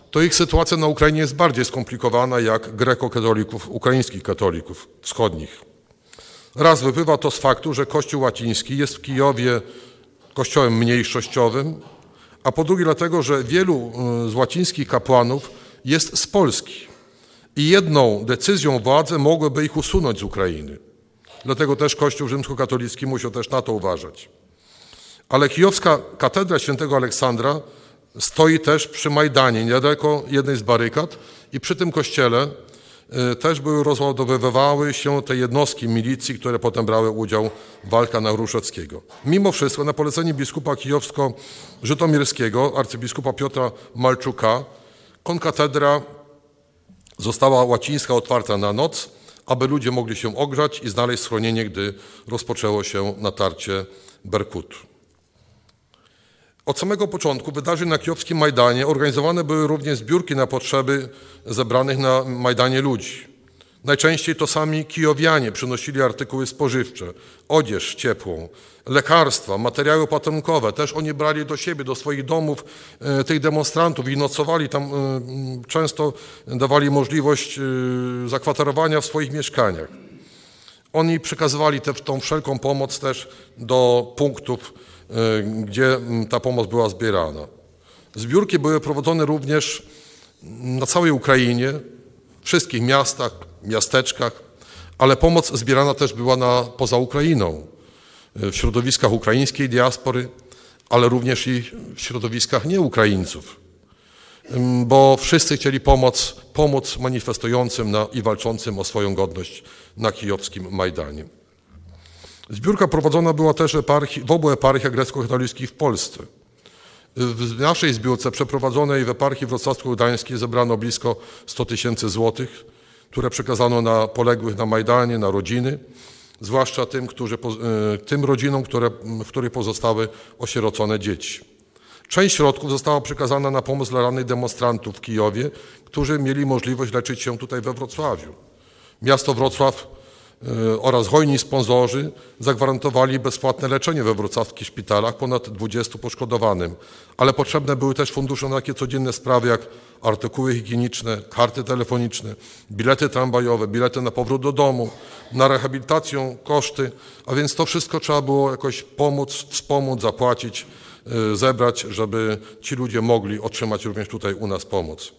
Speaker 1: to ich sytuacja na Ukrainie jest bardziej skomplikowana jak greko-katolików, ukraińskich katolików wschodnich. Raz wypływa to z faktu, że Kościół łaciński jest w Kijowie kościołem mniejszościowym, a po drugie dlatego, że wielu z łacińskich kapłanów jest z Polski i jedną decyzją władze mogłyby ich usunąć z Ukrainy. Dlatego też Kościół rzymskokatolicki musiał też na to uważać. Ale kijowska katedra świętego Aleksandra stoi też przy Majdanie, niedaleko jednej z barykad i przy tym kościele też rozładowywały się te jednostki milicji, które potem brały udział w walkach na Hruszewskiego. Mimo wszystko na polecenie biskupa kijowsko-żytomierskiego, arcybiskupa Piotra Malczuka, konkatedra została łacińska otwarta na noc, aby ludzie mogli się ogrzać i znaleźć schronienie, gdy rozpoczęło się natarcie Berkutu. Od samego początku wydarzeń na kijowskim Majdanie organizowane były również zbiórki na potrzeby zebranych na Majdanie ludzi. Najczęściej to sami kijowianie przynosili artykuły spożywcze, odzież ciepłą, lekarstwa, materiały opatrunkowe. Też oni brali do siebie, do swoich domów tych demonstrantów i nocowali tam, często dawali możliwość zakwaterowania w swoich mieszkaniach. Oni przekazywali tą wszelką pomoc też do punktów, gdzie ta pomoc była zbierana. Zbiórki były prowadzone również na całej Ukrainie, w wszystkich miastach, miasteczkach, ale pomoc zbierana też była poza Ukrainą, w środowiskach ukraińskiej diaspory, ale również i w środowiskach nieukraińców, bo wszyscy chcieli pomóc manifestującym i walczącym o swoją godność na kijowskim Majdanie. Zbiórka prowadzona była też w obu eparchiach grecko-katolickich w Polsce. W naszej zbiórce przeprowadzonej w eparchii wrocławsko-gdańskiej zebrano blisko 100 000 złotych, które przekazano na poległych na Majdanie, na rodziny, zwłaszcza tym rodzinom, w których pozostały osierocone dzieci. Część środków została przekazana na pomoc dla rannych demonstrantów w Kijowie, którzy mieli możliwość leczyć się tutaj we Wrocławiu. Miasto Wrocław oraz hojni sponsorzy zagwarantowali bezpłatne leczenie we wrocławskich szpitalach ponad 20 poszkodowanym, ale potrzebne były też fundusze na takie codzienne sprawy jak artykuły higieniczne, karty telefoniczne, bilety tramwajowe, bilety na powrót do domu, na rehabilitację koszty, a więc to wszystko trzeba było jakoś wspomóc, zapłacić, zebrać, żeby ci ludzie mogli otrzymać również tutaj u nas pomoc.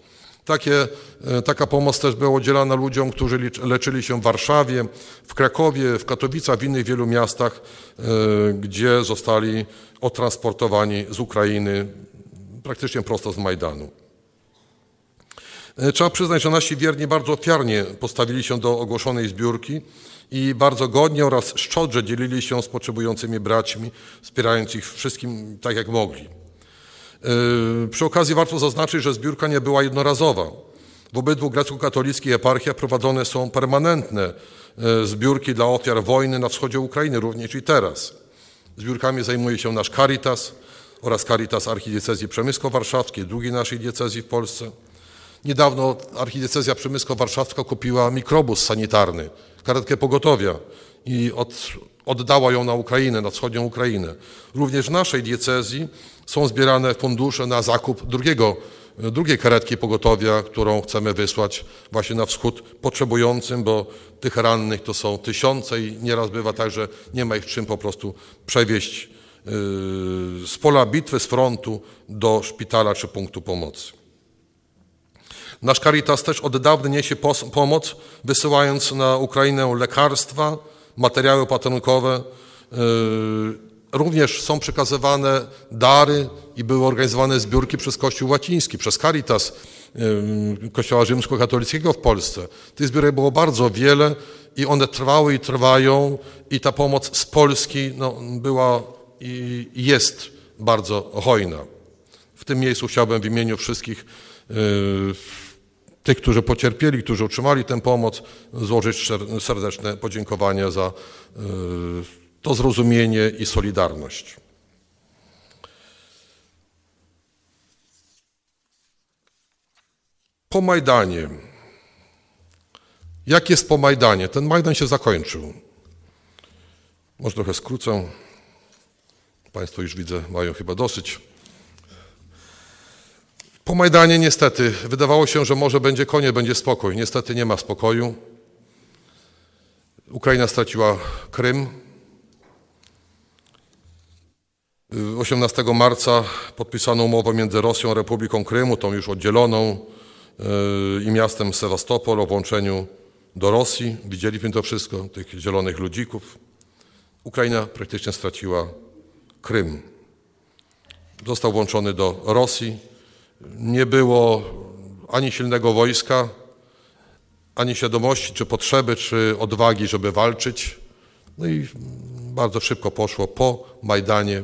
Speaker 1: Taka pomoc też była udzielana ludziom, którzy leczyli się w Warszawie, w Krakowie, w Katowicach, w innych wielu miastach, gdzie zostali odtransportowani z Ukrainy praktycznie prosto z Majdanu. Trzeba przyznać, że nasi wierni bardzo ofiarnie postawili się do ogłoszonej zbiórki i bardzo godnie oraz szczodrze dzielili się z potrzebującymi braćmi, wspierając ich wszystkim tak jak mogli. Przy okazji warto zaznaczyć, że zbiórka nie była jednorazowa. W obydwu grecko-katolickich eparchiach prowadzone są permanentne zbiórki dla ofiar wojny na wschodzie Ukrainy, również i teraz. Zbiórkami zajmuje się nasz Caritas oraz Caritas Archidiecezji Przemysko-Warszawskiej, drugiej naszej diecezji w Polsce. Niedawno archidiecezja przemysko-warszawska kupiła mikrobus sanitarny, karetkę pogotowia i oddała ją na Ukrainę, na wschodnią Ukrainę. Również w naszej diecezji są zbierane fundusze na zakup drugiej karetki pogotowia, którą chcemy wysłać właśnie na wschód potrzebującym, bo tych rannych to są tysiące i nieraz bywa tak, że nie ma ich czym po prostu przewieźć z pola bitwy, z frontu do szpitala czy punktu pomocy. Nasz Caritas też od dawna niesie pomoc, wysyłając na Ukrainę lekarstwa, materiały opatrunkowe. Również są przekazywane dary i były organizowane zbiórki przez Kościół łaciński, przez Caritas Kościoła rzymskokatolickiego w Polsce. Tych zbiórek było bardzo wiele i one trwały i trwają i ta pomoc z Polski była i jest bardzo hojna. W tym miejscu chciałbym w imieniu wszystkich tych, którzy pocierpieli, którzy otrzymali tę pomoc, złożyć serdeczne podziękowania za to zrozumienie i solidarność. Po Majdanie. Jak jest po Majdanie? Ten Majdan się zakończył. Może trochę skrócę. Państwo już widzę, mają chyba dosyć. Po Majdanie niestety wydawało się, że może będzie koniec, będzie spokój. Niestety nie ma spokoju. Ukraina straciła Krym. 18 marca podpisano umowę między Rosją a Republiką Krymu, tą już oddzieloną, i miastem Sewastopol o włączeniu do Rosji. Widzieliśmy to wszystko, tych zielonych ludzików. Ukraina praktycznie straciła Krym. Został włączony do Rosji. Nie było ani silnego wojska, ani świadomości, czy potrzeby, czy odwagi, żeby walczyć. No i bardzo szybko poszło. Po Majdanie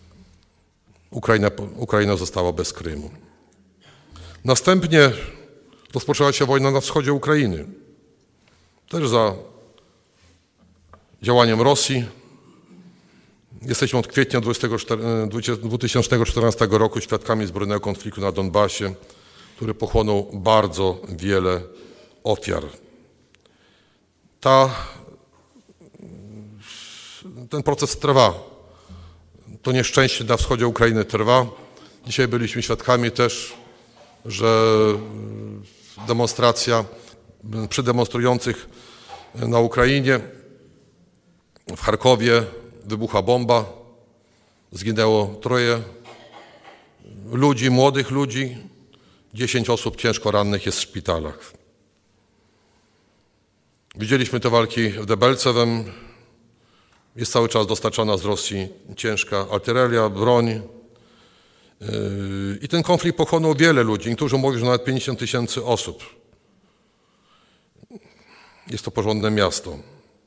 Speaker 1: Ukraina została bez Krymu. Następnie rozpoczęła się wojna na wschodzie Ukrainy. Też za działaniem Rosji. Jesteśmy od kwietnia 2014 roku świadkami zbrojnego konfliktu na Donbasie, który pochłonął bardzo wiele ofiar. Ten proces trwa. To nieszczęście na wschodzie Ukrainy trwa. Dzisiaj byliśmy świadkami też, że demonstracja przy demonstrujących na Ukrainie w Charkowie wybuchła bomba. Zginęło 3 ludzi, młodych ludzi. 10 osób ciężko rannych jest w szpitalach. Widzieliśmy te walki w Debelcewem. Jest cały czas dostarczana z Rosji ciężka artyleria, broń. I ten konflikt pochłonął wiele ludzi. Niektórzy mówią, że nawet 50 000 osób. Jest to porządne miasto.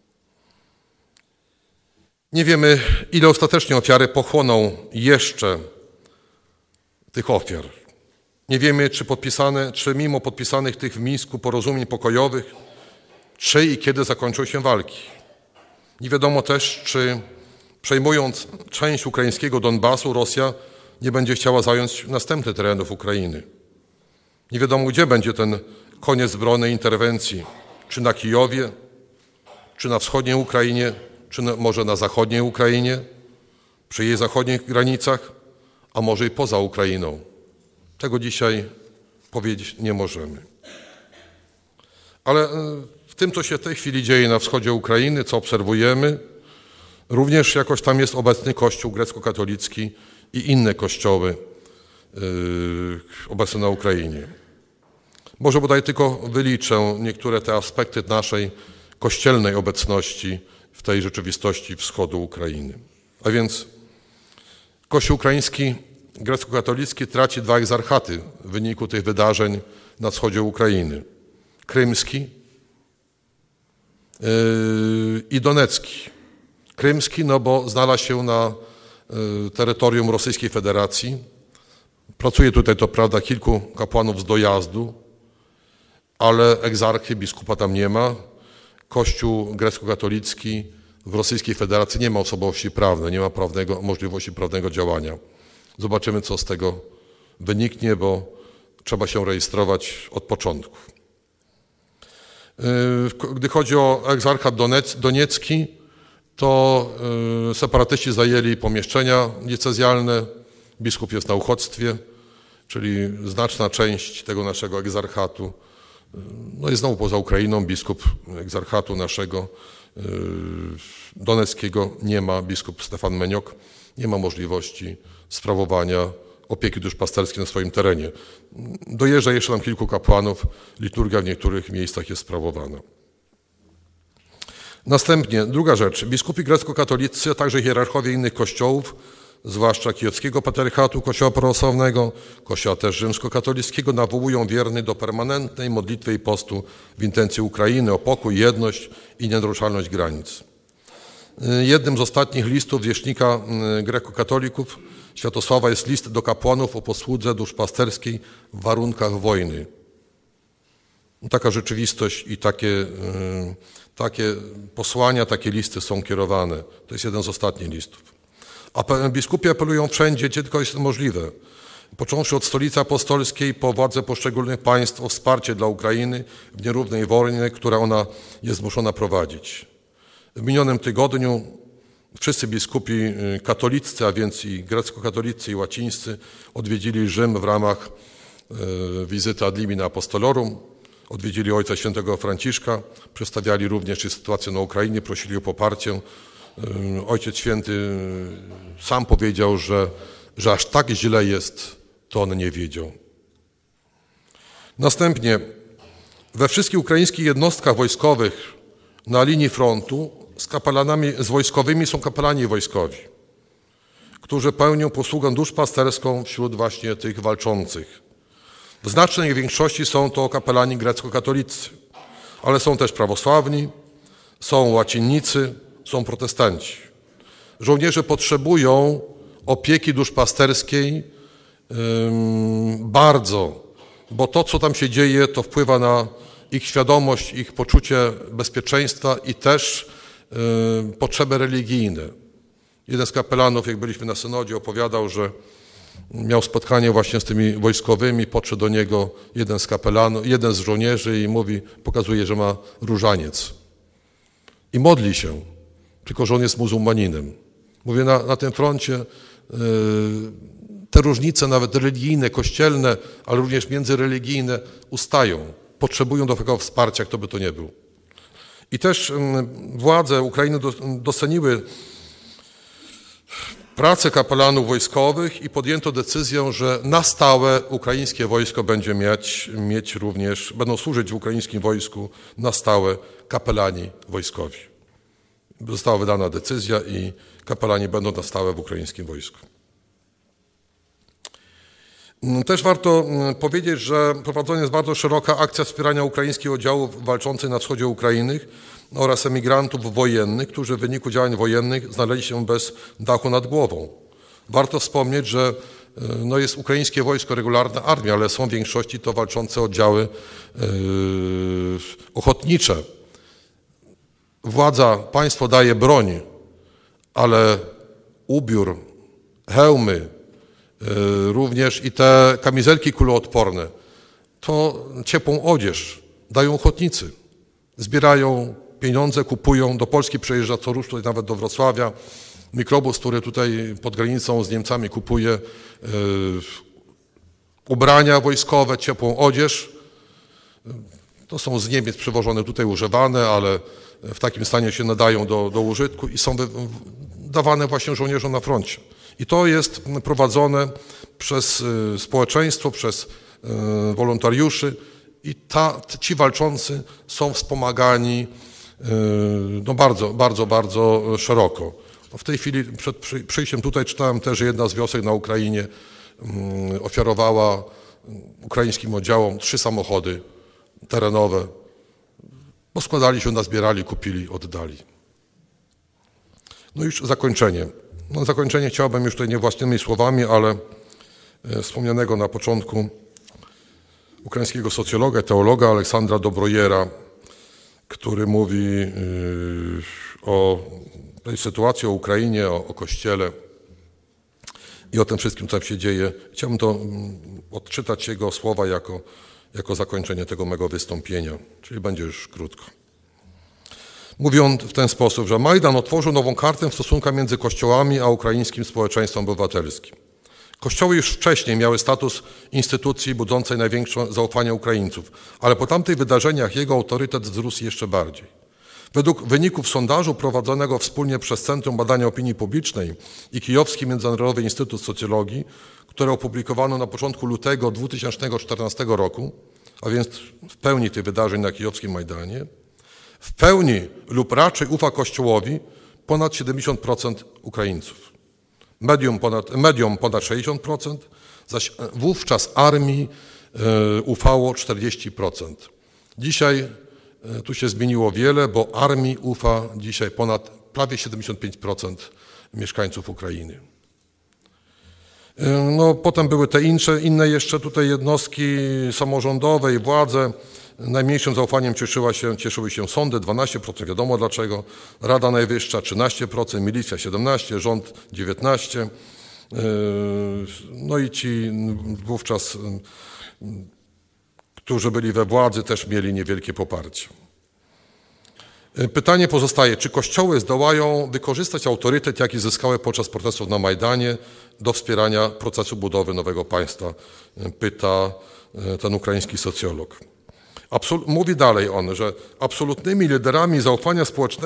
Speaker 1: Nie wiemy, ile ostatecznie ofiary pochłoną jeszcze tych ofiar. Nie wiemy, czy mimo podpisanych tych w Mińsku porozumień pokojowych, czy i kiedy zakończą się walki. Nie wiadomo też, czy przejmując część ukraińskiego Donbasu, Rosja nie będzie chciała zająć następnych terenów Ukrainy. Nie wiadomo, gdzie będzie ten koniec zbrojnej interwencji. Czy na Kijowie, czy na wschodniej Ukrainie, czy może na zachodniej Ukrainie, przy jej zachodnich granicach, a może i poza Ukrainą. Tego dzisiaj powiedzieć nie możemy. Ale w tym, co się w tej chwili dzieje na wschodzie Ukrainy, co obserwujemy, również jakoś tam jest obecny Kościół grecko-katolicki i inne kościoły obecne na Ukrainie. Może bodaj tylko wyliczę niektóre te aspekty naszej kościelnej obecności w tej rzeczywistości wschodu Ukrainy. A więc Kościół ukraiński, grecko-katolicki traci 2 egzarchaty w wyniku tych wydarzeń na wschodzie Ukrainy. Krymski i donecki. Krymski, bo znalazł się na terytorium Rosyjskiej Federacji. Pracuje tutaj, to prawda, kilku kapłanów z dojazdu, ale egzarchy, biskupa tam nie ma. Kościół grecko-katolicki w Rosyjskiej Federacji nie ma osobowości prawnej, nie ma możliwości prawnego działania. Zobaczymy, co z tego wyniknie, bo trzeba się rejestrować od początku. Gdy chodzi o egzarchat doniecki, to separatyści zajęli pomieszczenia diecezjalne. Biskup jest na uchodźstwie, czyli znaczna część tego naszego egzarchatu jest znowu poza Ukrainą. Biskup egzarchatu naszego doneckiego nie ma, biskup Stefan Meniok nie ma możliwości sprawowania opieki duszpasterskiej na swoim terenie. Dojeżdża jeszcze tam kilku kapłanów, liturgia w niektórych miejscach jest sprawowana. Następnie, druga rzecz, biskupi grecko-katolicy, a także hierarchowie innych kościołów, zwłaszcza kijowskiego patriarchatu, kościoła prawosławnego, kościoła też rzymskokatolickiego, nawołują wiernych do permanentnej modlitwy i postu w intencji Ukrainy o pokój, jedność i nienaruszalność granic. Jednym z ostatnich listów wierzchnika grekokatolików Światosława jest list do kapłanów o posłudze duszpasterskiej w warunkach wojny. Taka rzeczywistość i takie posłania, takie listy są kierowane. To jest jeden z ostatnich listów. A biskupi apelują wszędzie, gdzie tylko jest możliwe, począwszy od stolicy apostolskiej po władze poszczególnych państw o wsparcie dla Ukrainy w nierównej wojnie, która ona jest zmuszona prowadzić. W minionym tygodniu wszyscy biskupi katoliccy, a więc i grecko-katolicy, i łacińscy, odwiedzili Rzym w ramach wizyty ad limina apostolorum, odwiedzili Ojca Świętego Franciszka, przedstawiali również sytuację na Ukrainie, prosili o poparcie. Ojciec Święty sam powiedział, że aż tak źle jest, to on nie wiedział. Następnie we wszystkich ukraińskich jednostkach wojskowych na linii frontu z wojskowymi są kapelani wojskowi, którzy pełnią posługę duszpasterską wśród właśnie tych walczących. W znacznej większości są to kapelani grecko-katolicy, ale są też prawosławni, są łacinnicy, są protestanci. Żołnierze potrzebują opieki duszpasterskiej bardzo, bo to, co tam się dzieje, to wpływa na ich świadomość, ich poczucie bezpieczeństwa i też potrzeby religijne. Jeden z kapelanów, jak byliśmy na synodzie, opowiadał, że miał spotkanie właśnie z tymi wojskowymi, podszedł do niego jeden z żołnierzy i mówi, pokazuje, że ma różaniec. I modli się, tylko że on jest muzułmaninem. Mówię, na tym froncie te różnice nawet religijne, kościelne, ale również międzyreligijne ustają. Potrzebują do takiego wsparcia, kto by to nie był. I też władze Ukrainy doceniły pracę kapelanów wojskowych i podjęto decyzję, że na stałe ukraińskie wojsko będzie mieć również, będą służyć w ukraińskim wojsku na stałe kapelani wojskowi. Została wydana decyzja i kapelani będą na stałe w ukraińskim wojsku. Też warto powiedzieć, że prowadzona jest bardzo szeroka akcja wspierania ukraińskich oddziałów walczących na wschodzie Ukrainy oraz emigrantów wojennych, którzy w wyniku działań wojennych znaleźli się bez dachu nad głową. Warto wspomnieć, że jest ukraińskie wojsko, regularna armia, ale są w większości to walczące oddziały ochotnicze. Państwo daje broń, ale ubiór, hełmy, również i te kamizelki kuloodporne, to ciepłą odzież dają ochotnicy. Zbierają pieniądze, kupują, do Polski przejeżdża co rusz, tutaj nawet do Wrocławia. Mikrobus, który tutaj pod granicą z Niemcami kupuje ubrania wojskowe, ciepłą odzież. To są z Niemiec przywożone tutaj używane, ale w takim stanie się nadają do użytku i są dawane właśnie żołnierzom na froncie. I to jest prowadzone przez społeczeństwo, przez wolontariuszy i ci walczący są wspomagani bardzo szeroko. W tej chwili przed przyjściem tutaj czytałem też, że jedna z wiosek na Ukrainie ofiarowała ukraińskim oddziałom 3 samochody terenowe. Poskładali się, nazbierali, kupili, oddali. No już zakończenie. Na zakończenie chciałbym już tutaj nie własnymi słowami, ale wspomnianego na początku ukraińskiego socjologa, teologa Aleksandra Dobrojera, który mówi o tej sytuacji, o Ukrainie, o Kościele i o tym wszystkim, co tam się dzieje. Chciałbym to odczytać jego słowa jako zakończenie tego mego wystąpienia, czyli będzie już krótko. Mówi on w ten sposób, że Majdan otworzył nową kartę w stosunkach między kościołami a ukraińskim społeczeństwem obywatelskim. Kościoły już wcześniej miały status instytucji budzącej największe zaufanie Ukraińców, ale po tamtych wydarzeniach jego autorytet wzrósł jeszcze bardziej. Według wyników sondażu prowadzonego wspólnie przez Centrum Badania Opinii Publicznej i Kijowski Międzynarodowy Instytut Socjologii, które opublikowano na początku lutego 2014 roku, a więc w pełni tych wydarzeń na kijowskim Majdanie, w pełni lub raczej ufa Kościołowi ponad 70% Ukraińców. Medium ponad 60%, zaś wówczas armii ufało 40%. Dzisiaj tu się zmieniło wiele, bo armii ufa dzisiaj prawie 75% mieszkańców Ukrainy. Potem były te inne jeszcze tutaj jednostki samorządowe i władze. Najmniejszym zaufaniem cieszyły się sądy, 12%, wiadomo dlaczego, Rada Najwyższa 13%, milicja 17%, rząd 19%. No i ci wówczas, którzy byli we władzy, też mieli niewielkie poparcie. Pytanie pozostaje, czy kościoły zdołają wykorzystać autorytet, jaki zyskały podczas protestów na Majdanie do wspierania procesu budowy nowego państwa, pyta ten ukraiński socjolog. Mówi dalej on, że absolutnymi liderami zaufania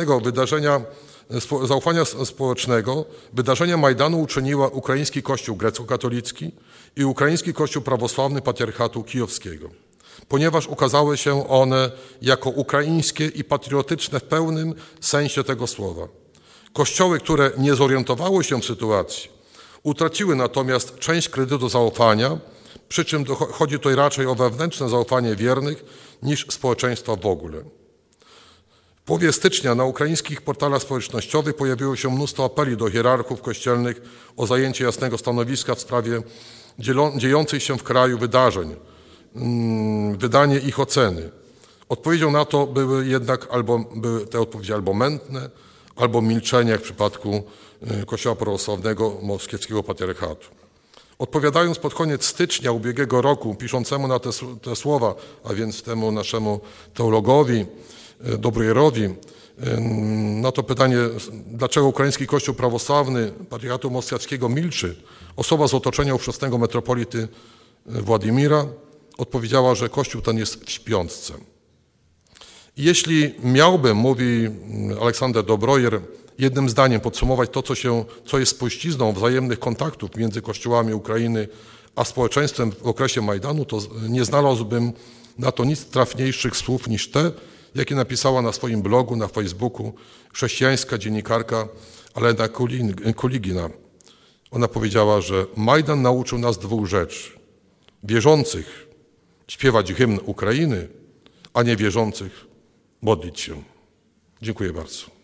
Speaker 1: społecznego wydarzenia Majdanu uczyniła ukraiński Kościół grecko-katolicki i ukraiński Kościół prawosławny Patriarchatu Kijowskiego, ponieważ ukazały się one jako ukraińskie i patriotyczne w pełnym sensie tego słowa. Kościoły, które nie zorientowały się w sytuacji, utraciły natomiast część kredytu zaufania, przy czym chodzi tutaj raczej o wewnętrzne zaufanie wiernych niż społeczeństwa w ogóle. W połowie stycznia na ukraińskich portalach społecznościowych pojawiło się mnóstwo apeli do hierarchów kościelnych o zajęcie jasnego stanowiska w sprawie dziejących się w kraju wydarzeń, wydanie ich oceny. Odpowiedzią na to były te odpowiedzi albo mętne, albo milczenie, jak w przypadku Kościoła Prawosławnego Moskiewskiego Patriarchatu. Odpowiadając pod koniec stycznia ubiegłego roku piszącemu na te słowa, a więc temu naszemu teologowi Dobrojerowi, na to pytanie, dlaczego ukraiński Kościół Prawosławny Patriarchatu Moskiewskiego milczy, osoba z otoczenia ówczesnego metropolity Władimira odpowiedziała, że Kościół ten jest w śpiączce. Jeśli miałbym, mówi Aleksander Dobrojer, jednym zdaniem podsumować to, co jest spuścizną wzajemnych kontaktów między kościołami Ukrainy a społeczeństwem w okresie Majdanu, to nie znalazłbym na to nic trafniejszych słów niż te, jakie napisała na swoim blogu, na Facebooku chrześcijańska dziennikarka Alena Kuligina. Ona powiedziała, że Majdan nauczył nas dwóch rzeczy. Wierzących śpiewać hymn Ukrainy, a niewierzących modlić się. Dziękuję bardzo.